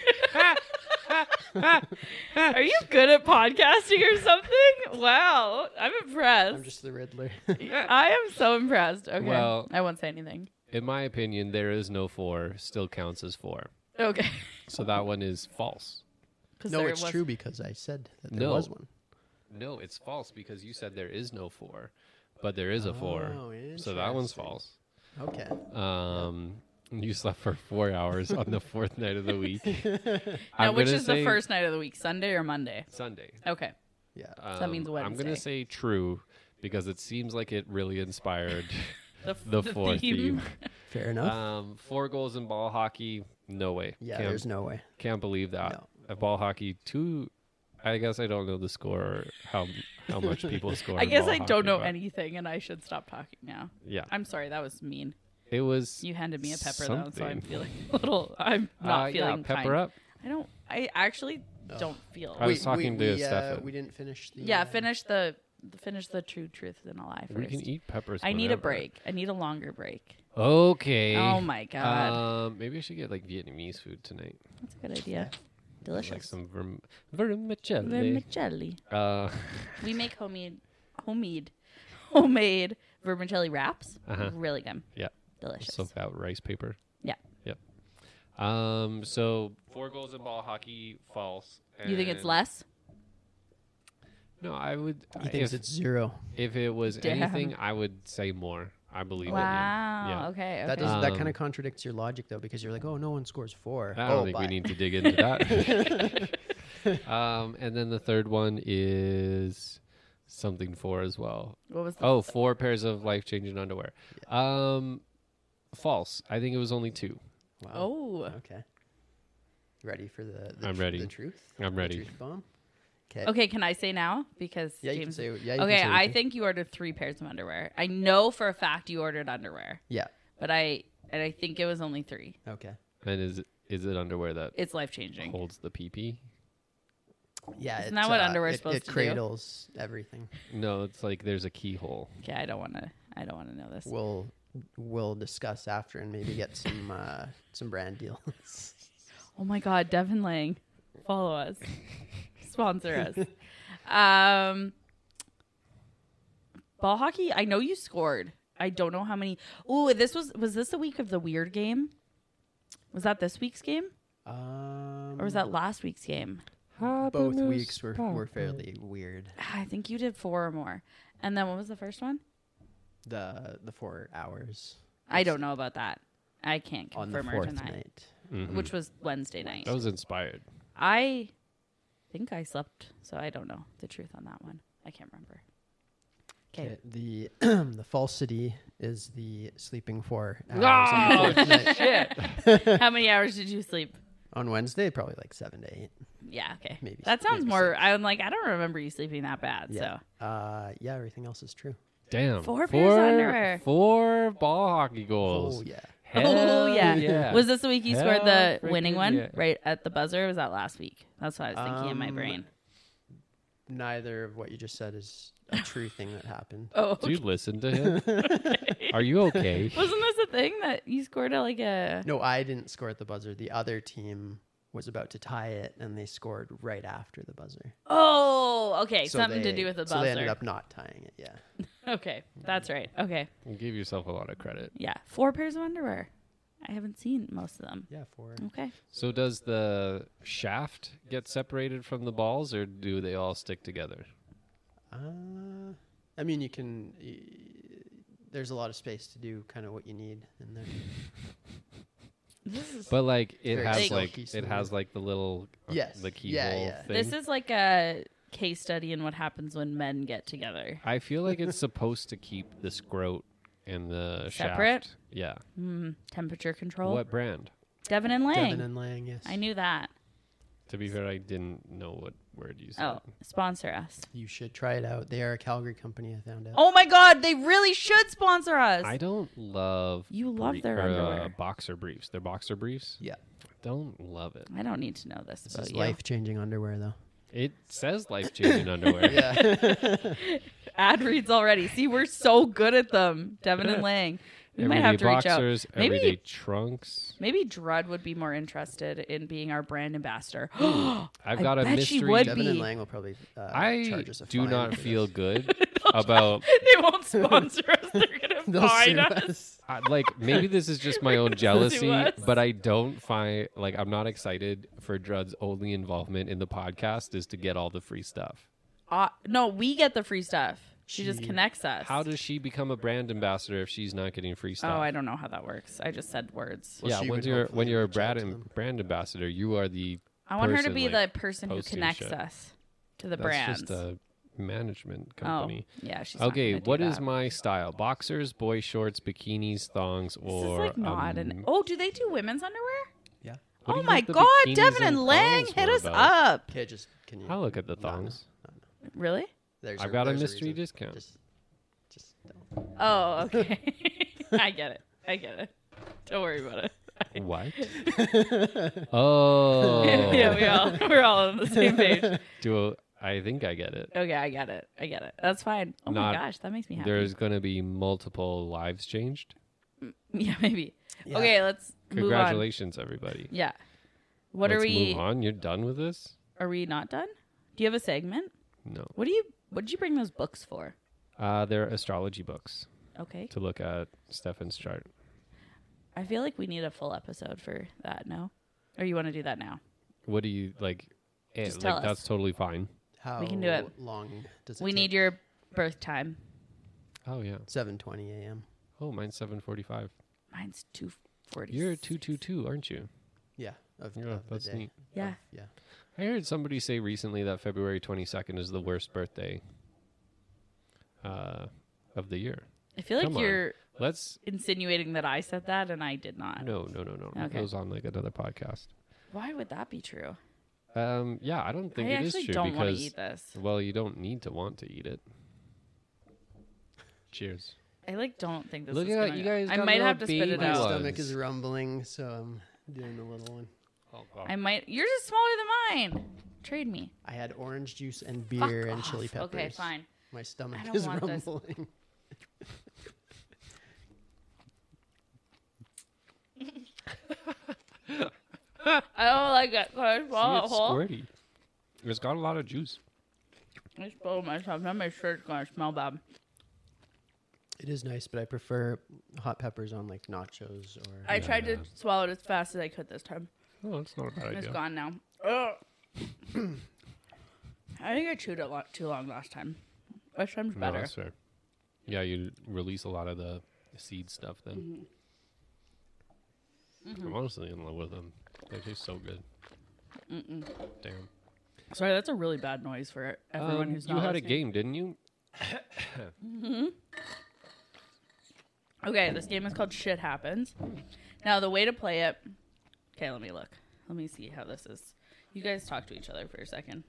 Are you good at podcasting or something? Wow, I'm impressed. I'm just the Riddler. I am so impressed. Okay, Well- I won't say anything. in my opinion, there is no four. Still counts as four. Okay, So that one is false. 'Cause no, there it's was- true because I said that there No. was one. No, it's false because you said there is no four, but there is a four. Oh, So that one's interesting. false. Okay. Um, you slept for four hours on the fourth night of the week. Now, I'm which gonna is the say first night of the week? Sunday or Monday? Sunday. Okay, Yeah. Um, that means I'm Wednesday. gonna say true because it seems like it really inspired the, the fourth theme. Fair enough. Um, four goals in ball hockey, no way. yeah, can't, there's no way. can't believe that. No. At ball hockey, two. I guess I don't know the score or how how much people score. I in guess ball I don't hockey, know but anything, and I should stop talking now. Yeah, I'm sorry, that was mean. it was. You handed me a pepper though, so I'm Something. feeling a little. I'm not uh, feeling yeah, pepper kind. up. I don't. I actually Oh. don't feel. I was talking to we, uh, Stefan. we didn't finish the. yeah, uh, finish the finish the true truth and a lie first. We can eat peppers. I need a whenever. break. I need a longer break. Okay. Oh my god, Um, maybe I should get like Vietnamese food tonight. that's a good idea. Like Delicious. some verm- vermicelli. Vermicelli. Uh, We make homemade, homemade, homemade vermicelli wraps. Uh-huh. Really good. Yeah. Delicious. soak out rice paper. Yeah. Yep. Um. So four goals in ball hockey, false. You think it's And- less? No, I would. He thinks if, it's zero. if it was Damn. anything, I would say more. I believe Wow. it. Yeah. Okay. Okay. That does that Um, kind of contradicts your logic though, because you're like, oh, no one scores four. I oh, don't think we but- need to dig into that. um, and then the third one is something four as well. what was the? Oh, four pairs of life changing underwear. Um, false. I think it was only two. Wow. Oh. Okay. Ready for the? the I'm tr- ready. The truth. I'm The ready. truth bomb. Okay. Okay. Can I say now? Because Yeah, you can James. say. Yeah. You Okay, Can say I anything. think you ordered three pairs of underwear. I know for a fact you ordered underwear, Yeah. but I and I think it was only three. Okay. And is is it underwear that It's life changing. holds the pee pee? Yeah, Isn't it's, that what uh, underwear's it, supposed it to do? cradles everything. No, it's like there's a keyhole. Okay, I don't want to. I don't want to know this. We'll we'll discuss after and maybe get some uh, some brand deals. Oh my God, Devin Lang, follow us, sponsor us. Um, ball hockey. I know you scored. I don't know how many. Oh, this was was this the week of the weird game? Was that this week's game Um, or was that last week's game? both weeks were were fairly weird. I think you did four or more. And then what was the first one? The the four hours I don't know about that. I can't on the confirm or fourth deny. night. Mhm. Which was Wednesday night. I was inspired. I think I slept, so I don't know the truth on that one. I can't remember. Okay. The the falsity is the sleeping four hours Oh, on, the fourth night. shit. How many hours did you sleep? On Wednesday, probably like seven to eight. Yeah, okay. Maybe- That sounds maybe more. six. I'm like, I don't remember you sleeping that bad. Yeah. Uh, yeah, everything else is true. Damn. Four pairs of underwear. Four ball hockey goals. Oh yeah. So. Hell Oh, yeah. yeah. Was this the week you Hell scored the winning freaking one yeah. right at the buzzer? Or was that last week? That's what I was thinking in my Um, brain. Neither of what you just said is a true thing that happened. Oh, Did you listen to him? Are you okay? wasn't this a thing that you scored at like a? No, I didn't score at the buzzer. The other team was about to tie it, and they scored right after the buzzer. Oh, okay, So something to they- do with the So buzzer. they ended up not tying it. Yeah. Okay, that's right. Okay, You give yourself a lot of credit. yeah, four pairs of underwear. I haven't seen most of them. Yeah. Four. Okay, So does the shaft get separated from the balls, or do they all stick together? Uh, I mean, you can. Y- there's a lot of space to do kind of what you need in there. this is But like it Very has silky like it smooth. has like the little uh, Yes. the keyhole Yeah, yeah. thing. this is like a case study in what happens when men get together. I feel like it's supposed to keep the scrot and the Separate? shaft. Yeah. Mm, temperature control. What brand? Devin and Lang. Devin and Lang, yes. I knew that. To be fair, I didn't know what word you said. Oh, sponsor us. You should try it out. They are a Calgary company, I found out. Oh my God, they really should sponsor us. I don't love You love their or, uh, underwear. boxer briefs. They're boxer briefs. Yeah. Don't love it. I don't need to know this, This about is you. life-changing underwear, though. It says life changing underwear. Yeah. Ad reads already. See, we're so good at them, Devin and Lang. We Everyday might have to reach out. boxers, Maybe- everyday trunks. Maybe Drud would be more interested in being our brand ambassador. I've I got a bet she mystery. would Devin be. and Lang will probably uh, I charge us a do fine not for feel this. good about They won't sponsor us. They're gonna They'll fine sue us. us. I, like maybe this is just my own Sue jealousy, us. but I don't find like I'm not excited for Drud's only involvement in the podcast is to get all the free stuff. Uh, no, we get the free stuff. She, just She- connects us. How does she become a brand ambassador if she's not getting free stuff? Oh, I don't know how that works. I just said words. Well, yeah, she when would you're when hopefully you're a reach out brand to am- them. brand ambassador, you are the I want her to person, be like, the person who posting connects shit. us to the that's brands. just a management company. Oh, yeah. She's not Okay, gonna do what is that. my style? Boxers, boy shorts, bikinis, thongs, This or is like not an. um, Oh, do they do women's underwear? Yeah. what do Oh you my think the God, bikinis Devin and Lang, thongs hit were us about? up. Okay, just can you? I'll look at the No, no, thongs. no, no. Really? There's I've got a there's mystery reason. discount. Just, just don't. Oh, okay. I get it. I get it. Don't worry about it. What? oh, yeah, we all we're all on the same page. Do I think I get it? Okay, I get it. I get it. That's fine. Oh Not- my gosh, that makes me happy. There's going to be multiple lives changed. Yeah, maybe. Yeah. Okay, let's move on. Congratulations, everybody. Yeah. What Let's are we? move on. You're done with this? Are we not done? Do you have a segment? No. What do you? What did you bring those books for? Uh, they're astrology books Okay. to look at Stefan's chart. I feel like we need a full episode for that. No, or you want to do that now? What do you like? eh, Just like tell us. that's totally fine. How We can do it. long does it We take? need your birth time. Oh yeah. seven twenty a.m. Oh, mine's seven forty-five. Mine's two forty. You're two two two, aren't you? Yeah. Of, Yeah, of the that's day. neat. Yeah. Of- yeah. I heard somebody say recently that February twenty-second is the worst birthday uh, of the year. I feel like Come on. you're Let's insinuating that I said that and I did not. no no no no. It Okay. goes on like another podcast. Why would that be true? Um, yeah, I don't think I it is actually true don't want to because eat this. well, you don't need to want to eat it. Cheers. I like don't think this Look is at gonna, you guys I got might little have to spit it baby My out. ones. stomach is rumbling, so I'm Doing the little one. Oh, God. I might. Yours is smaller than mine. Trade me. I had orange juice and Fuck beer and off. chili peppers. Okay, fine. My stomach I don't is want this. rumbling. I don't like it. Can I swallow See, it it's whole? squirty. It's got a lot of juice. I spoiled myself. Now my shirt's gonna smell bad. It is nice, but I prefer hot peppers on like nachos or. I tried to Yeah. swallow it as fast as I could this time. Oh, that's not a bad It's idea. gone now. Ugh. I think I chewed it lo- too long last time. This time's No, better. that's fair. Yeah, you release a lot of the seed stuff then. Mm-hmm. I'm honestly in love with them. They taste so good. Mm-mm. Damn. Sorry, that's a really bad noise for everyone Um, who's you not had listening. a game, didn't you? Okay, this game is called Shit Happens. Now, the way to play it... Okay, let me look. Let me see how this is. You guys talk to each other for a second.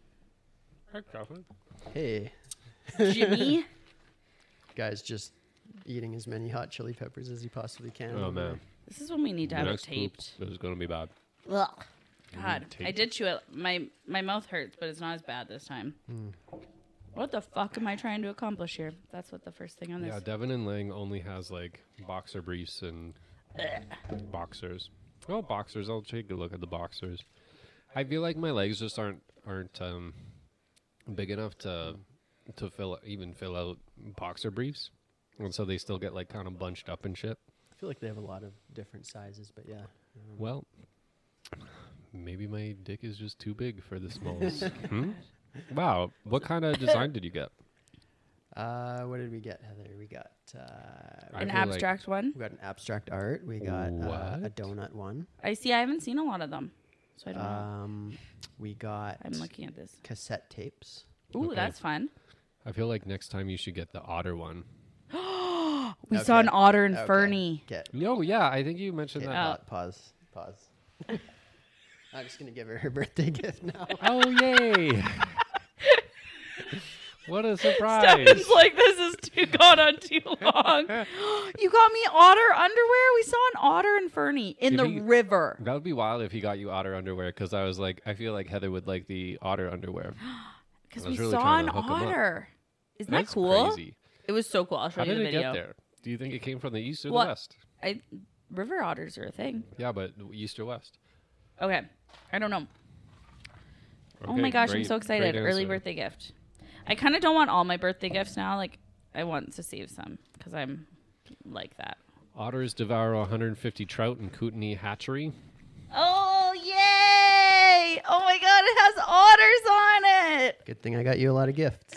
Hey, Jimmy? guy's just eating as many hot chili peppers as he possibly can. Oh, over man. This is when we need to have it Next poop taped. is going to be bad. Ugh. God, tape. I did chew it. My my mouth hurts, but it's not as bad this time. What the fuck am I trying to accomplish here? That's what the first thing on this. Yeah, Devin and Lang only has like boxer briefs and boxers. Oh, boxers. I'll take a look at the boxers. I feel like my legs just aren't aren't um, big enough to to fill even fill out boxer briefs, and so they still get like kind of bunched up and shit. I feel like they have a lot of different sizes, but yeah. Um, Well, maybe my dick is just too big for the smalls. hmm? Wow, what kind of design did you get? Uh, what did we get, Heather? We got uh, I An feel like- abstract one. we got an abstract art. We got uh, a What? donut one. I see. I haven't seen a lot of them, so I don't know. Um, we got I'm looking at this. cassette tapes. Ooh, Okay. that's fun. I feel like next time you should get the otter one. We Okay. saw an otter in Okay. Fernie. Get No, yeah, I think you mentioned okay, that. Oh. pause. Pause. I'm just gonna give her her birthday gift now. Oh, yay! What a surprise! Stefan's like, this is too gone on too long. You got me otter underwear? We saw an otter in Fernie in If the he- river. That would be wild if he got you otter underwear, because I was like, I feel like Heather would like the otter underwear. Because I we was really saw trying an to hook 'em up. otter. Isn't That's that cool? crazy. It was so cool. I'll show How you did the it video. get there? Do you think it came from the east or Well- the west? I, river otters are a thing. Yeah, but east or west? Okay. I don't know. oh Okay, my gosh, I'm great- so excited. great Early answer. birthday gift. I kind of don't want all my birthday gifts now. Like, I want to save some because I'm like that. Otters devour one hundred fifty trout in Kootenai hatchery. Oh, yay! Oh my god, it has otters on it! Good thing I got you a lot of gifts.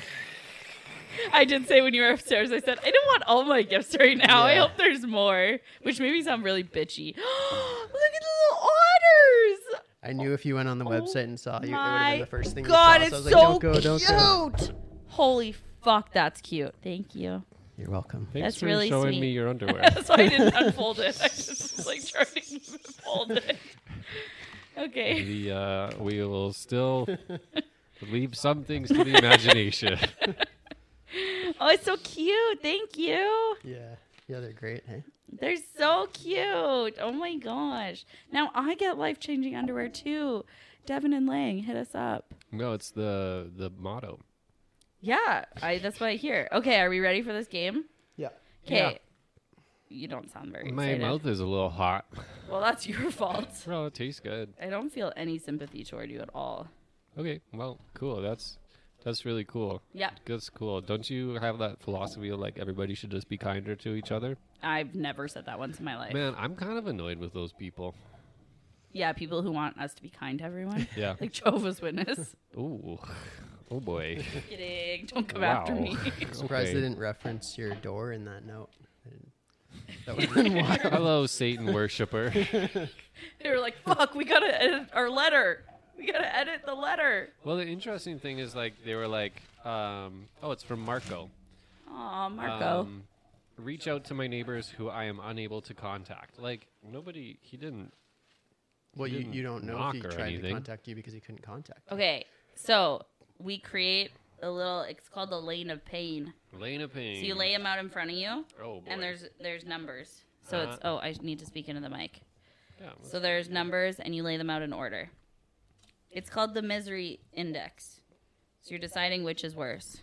I did say when you were upstairs, I said, I don't want all my gifts right now. I Yeah. hope there's more. Which made me sound really bitchy. Look at the little otters! I knew if you went on the website and saw you, it would have My been the first thing God, you saw. it's so I was so like, don't go, don't go. cute! Holy fuck, that's cute. Thank you. You're welcome. Thanks That's for really showing sweet. me your underwear. That's why I didn't unfold it. I just was like trying to keep it folded. Okay. the, uh, we will still leave some things to the imagination. Oh, it's so cute. Thank you. Yeah. Yeah, they're great, hey? They're so cute. Oh my gosh. Now I get life changing underwear too. Devin and Lang, hit us up. No, it's the the motto. Yeah, I that's what I hear. Okay, are we ready for this game? Yeah. Okay. You don't sound very My excited. mouth is a little hot. Well, that's your fault. Well, it tastes good. I don't feel any sympathy toward you at all. Okay, well, cool. That's that's really cool. Yeah, That's cool. Don't you have that philosophy of like everybody should just be kinder to each other? I've never said that once in my life. Man, I'm kind of annoyed with those people. Yeah, people who want us to be kind to everyone. Yeah. Like Jehovah's Witness. Ooh. Oh boy. Kidding. Don't come Wow. after me. Surprised Okay. they didn't reference your door in that note. I didn't- That would have been wild. Hello, Satan worshiper. They were like, fuck, we gotta edit our letter. We gotta edit the letter. Well, the interesting thing is like they were like, um, oh, it's from Marco. Aw, Marco. Um, reach out to my neighbors who I am unable to contact. Like nobody, he didn't. Well, you, didn't you don't know if knock he or tried to anything. contact you because he couldn't contact you. Okay, so we create a little, it's called the lane of pain. Lane of pain. So you lay them out in front of you, Oh boy. and there's there's numbers. So it's, Uh-huh. oh, I need to speak into the mic. Yeah. So there's numbers, and you lay them out in order. It's called the misery index. So you're deciding which is worse.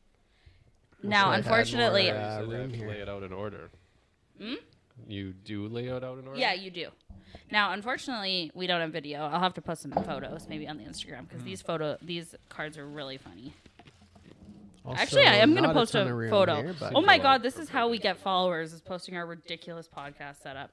Now, should have had unfortunately, more, uh, So they room have to here. lay it out in order. Hmm? You do lay it out in order? yeah, you do. Now, unfortunately, we don't have video. I'll have to post some photos, maybe on the Instagram, because these photo these cards are really funny. Also, Actually, I am going to not post ton a of room photo. here, but Oh my Go god, out this for is how we photos. get followers, is posting our ridiculous podcast setup.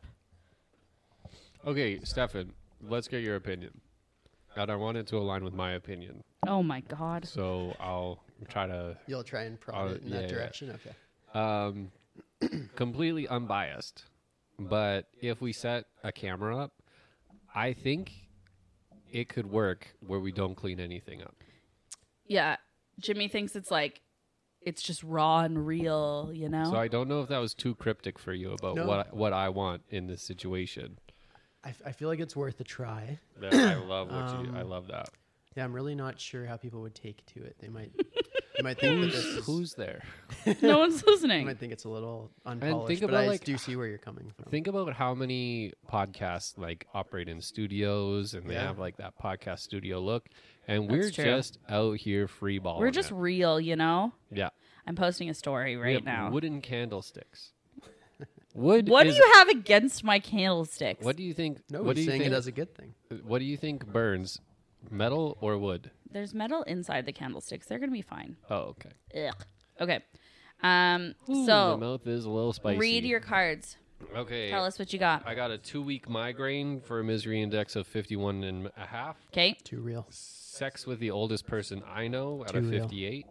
Okay, Stefan, let's get your opinion. And I want it to align with my opinion. Oh my god. So I'll try to You'll try and prod Uh, it in yeah, that yeah. direction. Okay. um, completely unbiased. But if we set a camera up, I think it could work where we don't clean anything up. Yeah, Jimmy thinks it's like, it's just raw and real, you know? So I don't know if that was too cryptic for you about No. what I, what I want in this situation. I, f- I feel like it's worth a try. That I love what you do. I Um, love that. Yeah, I'm really not sure how people would take to it. They might, they might think that this is, Who's there? no one's they listening. might think it's a little unpolished. think but about, I like, do see where you're coming from. Think about how many podcasts like operate in studios and they Yeah. have like that podcast studio look, and we're That's true. just out here free balling. We're just it. real, you know? yeah. I'm posting a story We right have now. wooden candlesticks. Wood. What do is- you have against my candlesticks? What do you think? No, what do he's you saying think? it as a good thing. What do you think burns, metal or wood? There's metal inside the candlesticks. They're going to be fine. Oh, okay. Ugh. Okay. Um, Ooh, the so mouth is a little spicy. read your cards. Okay. Tell us what you got. I got a two-week migraine for a misery index of fifty-one and a half. Okay. Too real. Sex with the oldest person I know out Too of real. fifty-eight.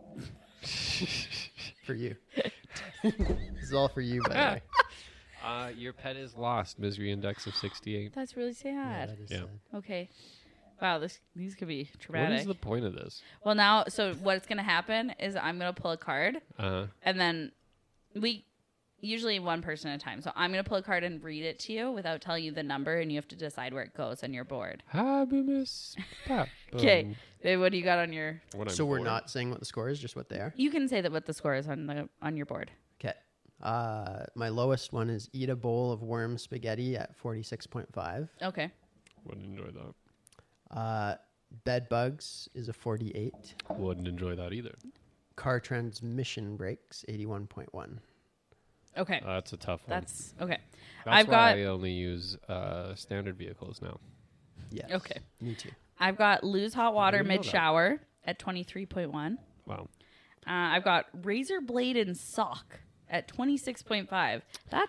For you. This is all for you, by the way. Uh, your pet is lost. Misery index of sixty-eight. That's really Yeah, sad. that is Yeah. sad. Okay. Wow, this these could be What traumatic. is the point of this? Well, now, so what's going to happen is I'm going to pull a card, Uh, and then we usually one person at a time. So I'm going to pull a card and read it to you without telling you the number, and you have to decide where it goes on your board. happiness. Okay. Babe, what do you got on your? So we're not saying what the score is, just what they are. You can say that what the score is on the on your board. Okay. Uh, my lowest one is eat a bowl of worm spaghetti at forty-six point five. Okay. Wouldn't enjoy that. Uh, bed bugs is a forty-eight. Wouldn't enjoy that either. Car transmission brakes, eighty-one point one. Okay. Uh, that's a tough one. That's okay. That's I've why got- I only use uh, standard vehicles now. Yes. Okay. Me too. I've got lose hot water didn't know mid shower at twenty-three point one. Wow. Uh, I've got razor blade and sock at twenty-six point five. That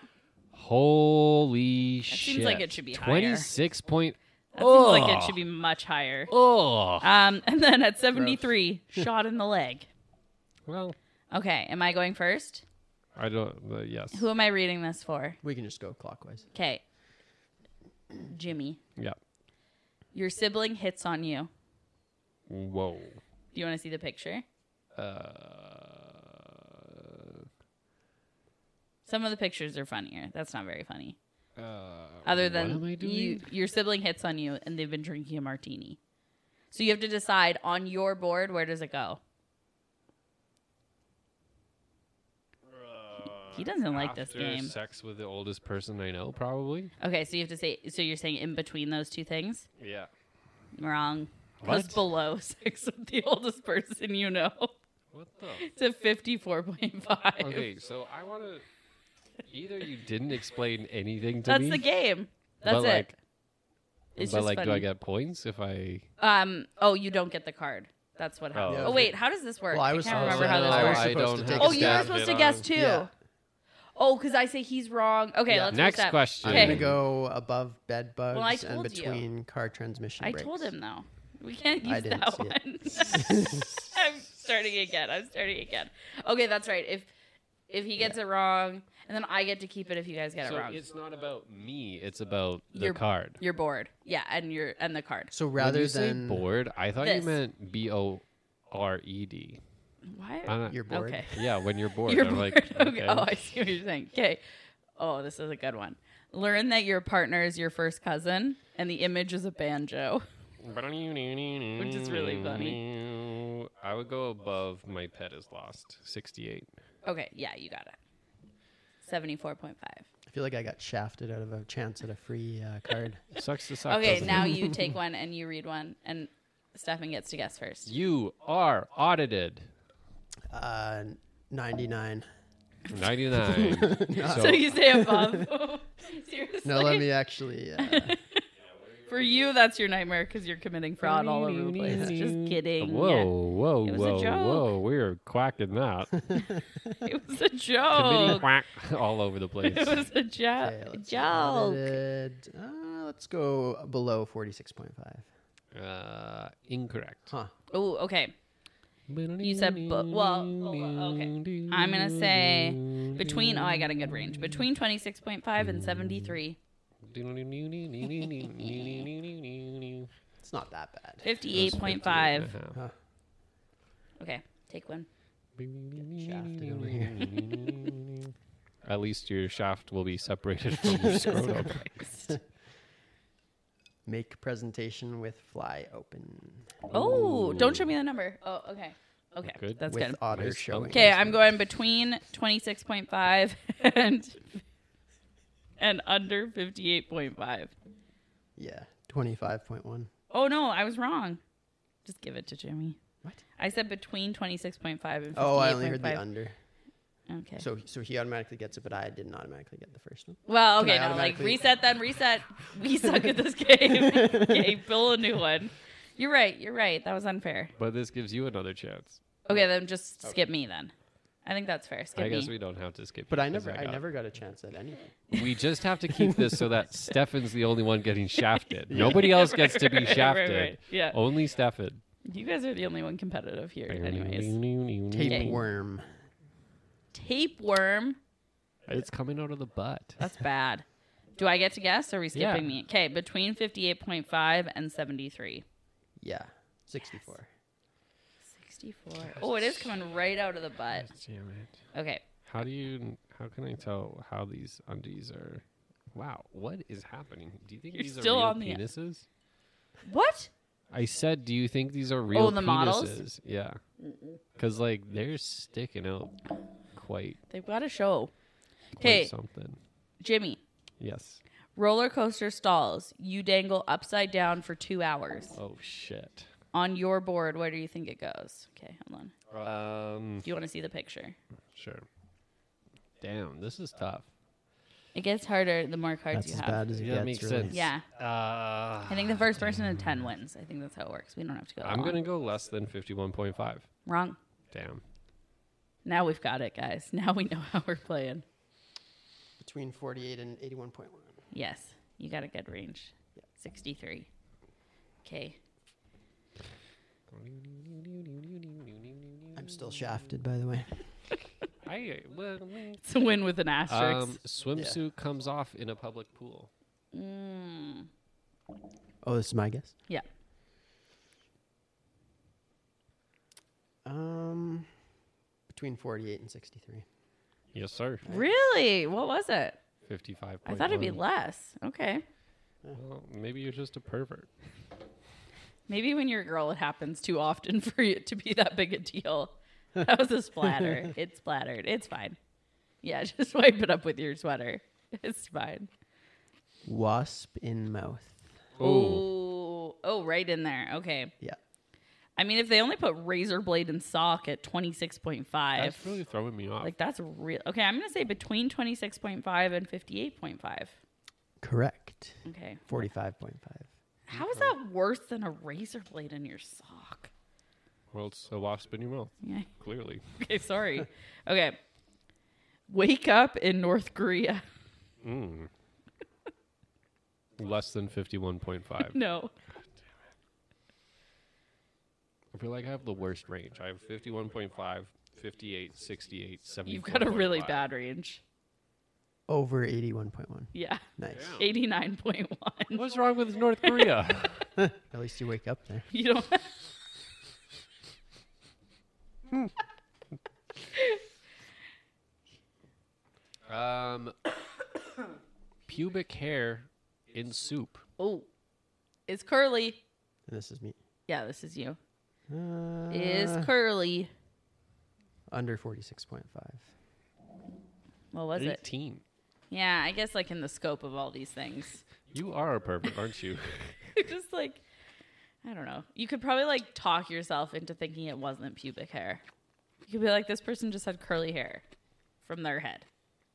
Holy shit. seems like it should be higher. twenty-six point. that seems like it should be much higher. Oh. Um, and then at seventy-three, shot in the leg. Well, Okay, am I going first? I don't. Uh, yes. Who am I reading this for? We can just go clockwise. Okay. Jimmy, Yeah. your sibling hits on you. Whoa. Do you want to see the picture? Uh, Some of the pictures are funnier. That's not very funny. uh, Other what than am I doing? you, your sibling hits on you and they've been drinking a martini. So you have to decide on your board, where does it go? He doesn't like this After game. Sex with the oldest person I know, probably. Okay, so you have to say. So you're saying in between those two things? Yeah. Wrong. Goes What? below sex with the oldest person you know. What the? It's a fifty-four point five. Okay, so I want to. Either you didn't explain anything to That's me. the game. That's but it. like, It's but just like, funny. do I get points if I? Um. Oh, you don't get the card. That's what happened. Yeah, Oh, okay. wait. How does this work? Well, I was can't supposed remember to- how this I was works. I supposed don't to have take Oh, a you stab. were supposed to Hit guess on- too. Yeah. Oh, because I say he's wrong. Okay, Yeah. let's Next reset. question. I'm Okay. gonna go above bed bugs I and told you. between car transmission I brakes. told him though. We can't I use didn't that see one. I'm starting again. I'm starting again. Okay, that's right. If if he gets it wrong, and then I get to keep it if you guys get So it wrong. it's not about me. It's about the Your- card. You're bored. Yeah, and you're and the card. So When rather you say than bored, I thought This. you meant B O R E D. Why? I'm not- you're bored. Okay. Yeah, when you're bored. You're I'm bored. like, okay. okay. Oh, I see what you're saying. Okay. Oh, this is a good one. Learn that your partner is your first cousin, and the image is a banjo. Which is really funny. I would go above my pet is lost. sixty-eight. Okay, yeah, you got it. seventy-four point five. I feel like I got shafted out of a chance at a free uh, card. Sucks to suck. Okay, doesn't now it? you take one and you read one, and Stefan gets to guess first. You are audited. Uh, ninety-nine. ninety-nine. No. So you say above. Seriously? No, let me actually. Uh, For you, that's your nightmare because you're committing fraud all over the place. Just kidding. Whoa, whoa, It was a whoa, joke. whoa. We're quacking that. It was a Committing joke. quack all over the place. It was a jo- okay, let's see, joke. audited. Uh, let's go below forty-six point five. Uh, incorrect. Huh. Oh, okay. You said, bu- well, oh, okay. I'm going to say between, oh, I got a good range. Between twenty-six point five and seventy-three. It's not that bad. fifty-eight point five. Huh. Okay, take one. Shafted over here. At least your shaft will be separated from your scrotum. Make presentation with fly open. Oh, Ooh. don't show me the number. Oh, okay. Okay, Good. that's with good. otter Nice. showing. Okay, I'm going between twenty-six point five and and under fifty-eight point five. Yeah, twenty-five point one. Oh no, I was wrong. Just give it to Jimmy. What? I said between twenty-six point five and Oh, I fifty-eight only point heard the five. under. Okay. So so he automatically gets it, but I didn't automatically get the first one. Well, Can okay, I no, like automatically- reset then, reset. We suck at this game. Okay, build a new one. You're right, you're right. That was unfair. But this gives you another chance. Okay, then just skip me then. I think that's fair. Skip I guess me. we don't have to skip. But you I 'cause never I got- never got a chance at anything. We just have to keep this so that Stefan's the only one getting shafted. Nobody else gets to be Right, right, shafted. right. Yeah. Only Stefan. You guys are the only one competitive here, anyways. Tapeworm. Tapeworm. It's coming out of the butt. That's bad. Do I get to guess or are we skipping Yeah. me? Okay, between fifty-eight point five and seventy-three. Yeah, sixty-four. sixty-four. Oh, it is coming right out of the butt. Damn it. Okay. How do you? How can I tell how these undies are? Wow, what is happening? Do you think You're these still are real on the- penises? What? I said, do you think these are real Oh, the penises? models? Yeah. Because like they're sticking out quite, They've got a show. quite Okay, something. Jimmy. Yes. Roller coaster stalls. You dangle upside down for two hours. Oh shit. On your board, where do you think it goes? Okay, hold on. Um. Do you want to see the picture? Sure. Damn, this is tough. It gets harder the more cards That's you as have. bad as it Yeah, that gets. makes really. sense. Yeah. Uh, I think the first person to ten wins. I think that's how it works. We don't have to go. I'm long. gonna go less than fifty-one point five. Wrong. Damn. Now we've got it, guys. Now we know how we're playing. Between forty-eight and eighty-one point one. Yes, you got a good range. sixty-three. Okay. I'm still shafted, by the way. I well, It's a win with an asterisk. um, swimsuit comes off in a public pool. Mm. Oh, this is my guess. Yeah. Um, between forty-eight and sixty-three. Yes, sir. Really? What was it? Fifty-five. I thought it'd be less. Okay. Well, maybe you're just a pervert. Maybe when you're a girl, it happens too often for it to be that big a deal. That was a splatter. It splattered. It's fine. Yeah, just wipe it up with your sweater. It's fine. Wasp in mouth. Oh, oh, right in there. Okay. Yeah. I mean, if they only put razor blade and sock at twenty-six point five, That's really throwing me off. like that's real. Okay, I'm gonna say between twenty-six point five and fifty-eight point five. Correct. Okay. forty-five point five. How is that worse than a razor blade in your sock? Well, it's a wasp in your mouth, Yeah. clearly. Okay, sorry. Okay. Wake up in North Korea. Mm. Less than fifty-one point five. No. I feel like I have the worst range. I have fifty-one point five, fifty-eight, sixty-eight, seventy-four. You've got a really bad range. Over eighty-one point one. Yeah. Nice. eighty-nine point one. What's wrong with North Korea? At least you wake up there. You don't. um, pubic hair in soup. Oh. It's curly. And this is me. Yeah, this is you. Uh, Is curly. under forty-six point five. What was it? eighteen. Yeah, I guess like in the scope of all these things. You are a pervert, aren't you? Just like, I don't know. You could probably like talk yourself into thinking it wasn't pubic hair. You could be like, this person just had curly hair from their head.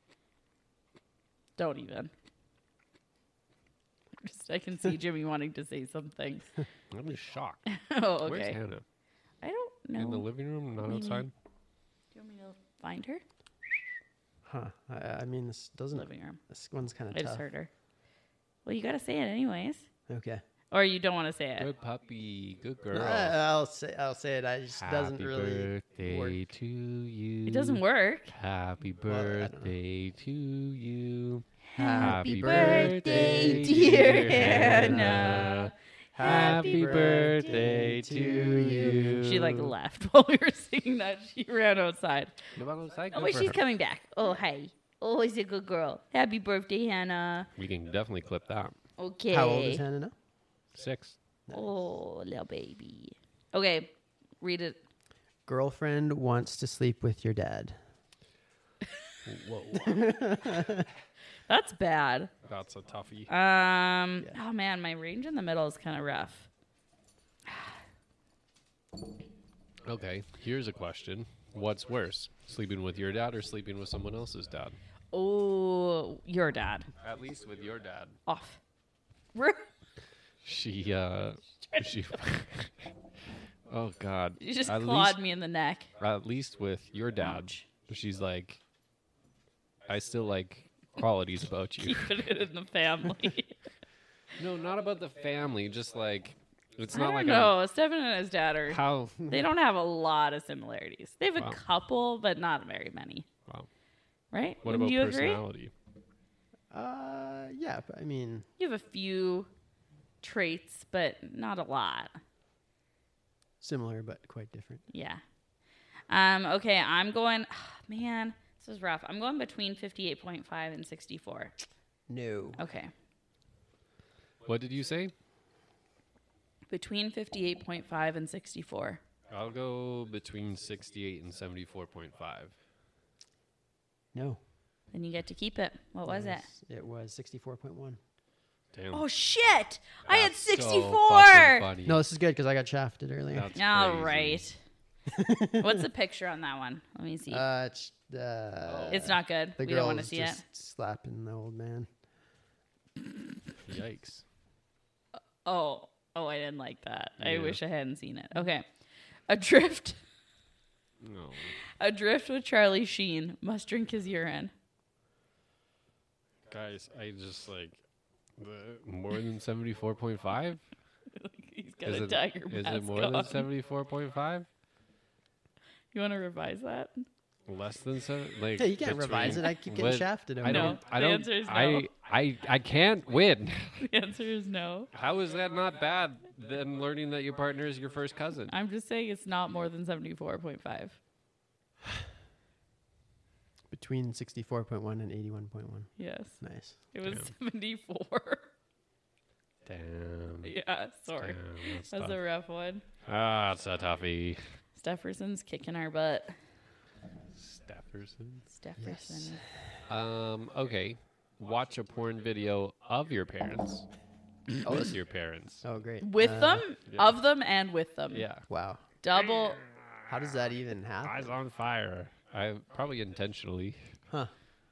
Don't even. Just, I can see Jimmy wanting to say something. I'm just shocked. Oh, okay. Where's Hannah? I don't know. In the living room, not Maybe. outside? Do you want me to find her? Huh. I, I mean, this doesn't. Living room. This one's kind I of just tough. heard her. Well, you got to say it anyways. Okay. Or you don't want to say it. Good puppy. Good Uh, girl. I'll say. I'll say it. I just Happy doesn't really. birthday work. to you. It doesn't work. Happy Well, I don't know. birthday to you. Happy birthday, dear Hannah. Happy birthday to you. She like left while we were singing that. She ran outside. Oh, wait, she's coming back. Oh, hi. Oh, he's a good girl. Happy birthday, Hannah. We can definitely clip that. Okay. How old is Hannah now? Six. Oh, little baby. Okay, read it. Girlfriend wants to sleep with your dad. Whoa. That's bad. That's a toughie. Um. Yeah. Oh man, my range in the middle is kind of rough. Okay, here's a question. What's worse, sleeping with your dad or sleeping with someone else's dad? Oh, your dad. At least with your dad. Off. She, uh, she, oh God. You just at clawed least, me in the neck. At least with your dad, Ouch. she's like, I still like qualities about you. Keeping it in the family. No, not about the family. Just like, it's I not don't like know. Stefan and his dad are. a, how. They don't have a lot of similarities. They have a Wow. couple, but not very many. Wow. Right? What Wouldn't about you agree? personality? Uh, yeah. but I mean, You have a few traits, but not a lot. similar but quite different. Yeah. Um. Okay, I'm going. Man, this is rough. I'm going between fifty-eight point five and sixty-four. No. Okay. What did you say? Between fifty-eight point five and sixty-four. I'll go between sixty-eight and seventy-four point five. No. Then you get to keep it. What was it? It was sixty-four point one. Damn. Oh shit! I had That's so sixty-four. fucking funny. No, this is good because I got shafted earlier. That's All crazy. right. What's the picture on that one? Let me see. Uh, it's, uh, it's not good. The We don't want to girl's see it. just slapping the old man. Yikes. Oh, oh, I didn't like that. I Yeah. wish I hadn't seen it. Okay. Adrift. No. Adrift with Charlie Sheen. Must drink his urine. Guys, I just like the more than seventy-four point five? He's got Is a it, tiger is mask it more on. than seventy-four point five? You want to revise that? Less than seven? Like Yeah, you can't between- revise it. I keep getting What- shafted. I over No. don't. I the don't. answer is no. I, I I can't win. The answer is no. How is that not bad? Than learning that your partner is your first cousin. I'm just saying it's not more than seventy-four point five. Between sixty-four point one and eighty-one point one. Yes. Nice. It was Damn. seventy-four. Damn. Yeah, sorry. Damn, that's That's tough. a rough one. Ah, it's a toughie. Stefferson's kicking our butt. Stefferson. Stefferson. Um. Okay. Watch a porn video of your parents. Oh, With this- your parents. Oh, great. With Uh, them, yeah. of them, and with them. Yeah. Wow. Double. How does that even happen? Eyes on fire. I probably intentionally. Huh.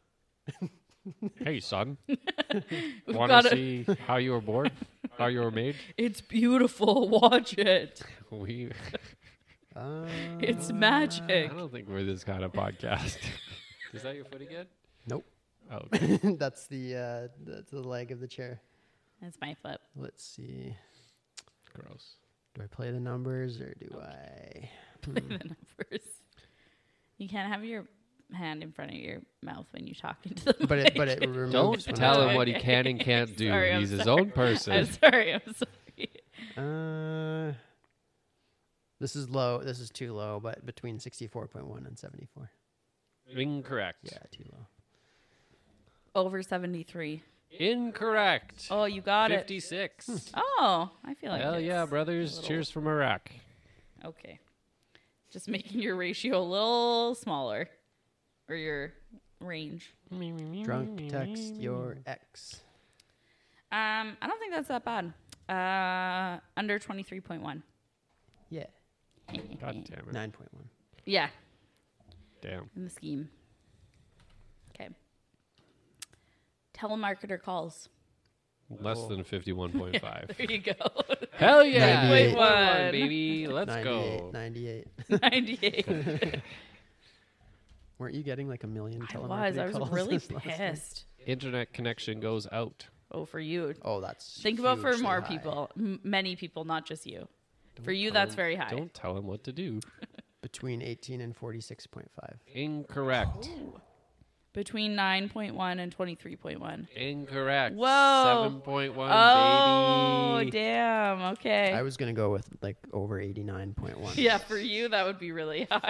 Hey, son. We've Want got to a- see how you were born? How you were made? It's beautiful. Watch it. We. Uh, It's I magic. don't think we're this kind of podcast. Is that your foot again? Nope. Oh, okay. That's the uh, that's the leg of the chair. That's my foot. Let's see. Gross. Do I play the numbers or do I? Play the numbers. You can't have your hand in front of your mouth when you talk into the But mic. it but it removes. Don't when tell I- him what he can and can't do. Sorry, I'm He's his sorry. own person. I'm sorry. I'm sorry. Uh, this is low. This is too low. But between sixty-four point one and seventy-four. Incorrect. Yeah, too low. Over seventy-three. Incorrect. Oh, you got it. fifty-six. Oh, I feel like Hell it's yeah, a brothers. little- Cheers from Iraq. Okay. Just making your ratio a little smaller. or your range? Drunk text your ex. Um, I don't think that's that bad. Uh, under twenty-three point one. Yeah. God damn it. nine point one. Yeah, Damn. in the scheme. Okay. Telemarketer calls. Less than fifty-one point five. There you go. Hell yeah. ninety-eight. Point one, baby. Let's ninety-eight. go. ninety-eight. ninety-eight. Weren't you getting like a million I telemarketing was. I was calls really this last week? pissed. Internet connection goes out. Oh, for you. Oh, that's Think about for hugely more high. people. M- many people, not just you. Don't For you, tell that's him- very high. Don't tell him what to do. Between eighteen and forty-six point five. Incorrect. Between nine point one and twenty-three point one. Incorrect. Whoa. seven point one, Oh, baby. damn. Okay. I was gonna go with like over eighty-nine point one. Yeah, for you, that would be really high.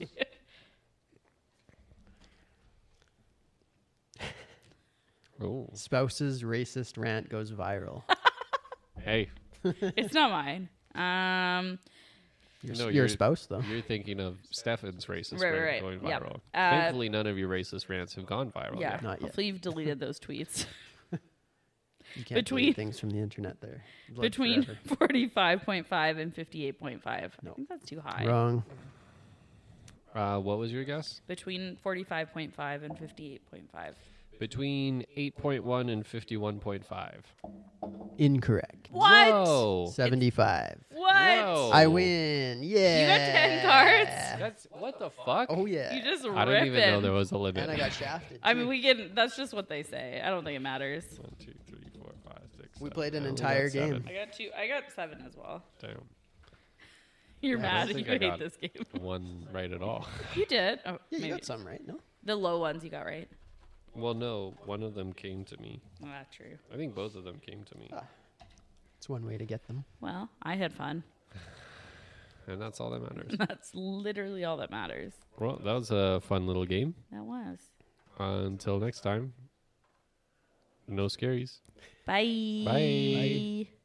Oh. Spouse's racist rant goes viral. Hey, It's not mine. Um, Your, No, your you're- spouse though. you're thinking of Stefan's racist Right, rant right, going right. Yep. viral. Uh, Thankfully, none of your racist rants have gone viral. yeah. yet. Not yet. Hopefully, you've deleted those tweets. You can't between- delete things from the internet there. Live Between forever. forty-five point five and fifty-eight point five. No. I think that's too high. Wrong. Uh, what was your guess? Between forty-five point five and fifty-eight point five. Between eight point one and fifty-one point five. Incorrect. What? Whoa. seventy-five. What? Whoa. I win. Yeah. You got ten cards? That's what the fuck? Oh yeah. You just I didn't even know ripping. there was a limit. and I got shafted. I too. mean, we can. That's just what they say. I don't think it matters. One, two, three, four, five, six. We seven. played an I only entire got seven. game. I got two. I got seven as well. Damn. You're Yeah, I mad. don't You think I hate got- this game. One right at all. You did. Oh, Yeah, you maybe. got some right. No. The low ones you got right. Well, no, one of them came to me. Oh, that's true. I think both of them came to me. Ah. It's one way to get them. Well, I had fun. And that's all that matters. That's literally all that matters. Well, that was a fun little game. That was. Uh, until next time, no scaries. Bye. Bye.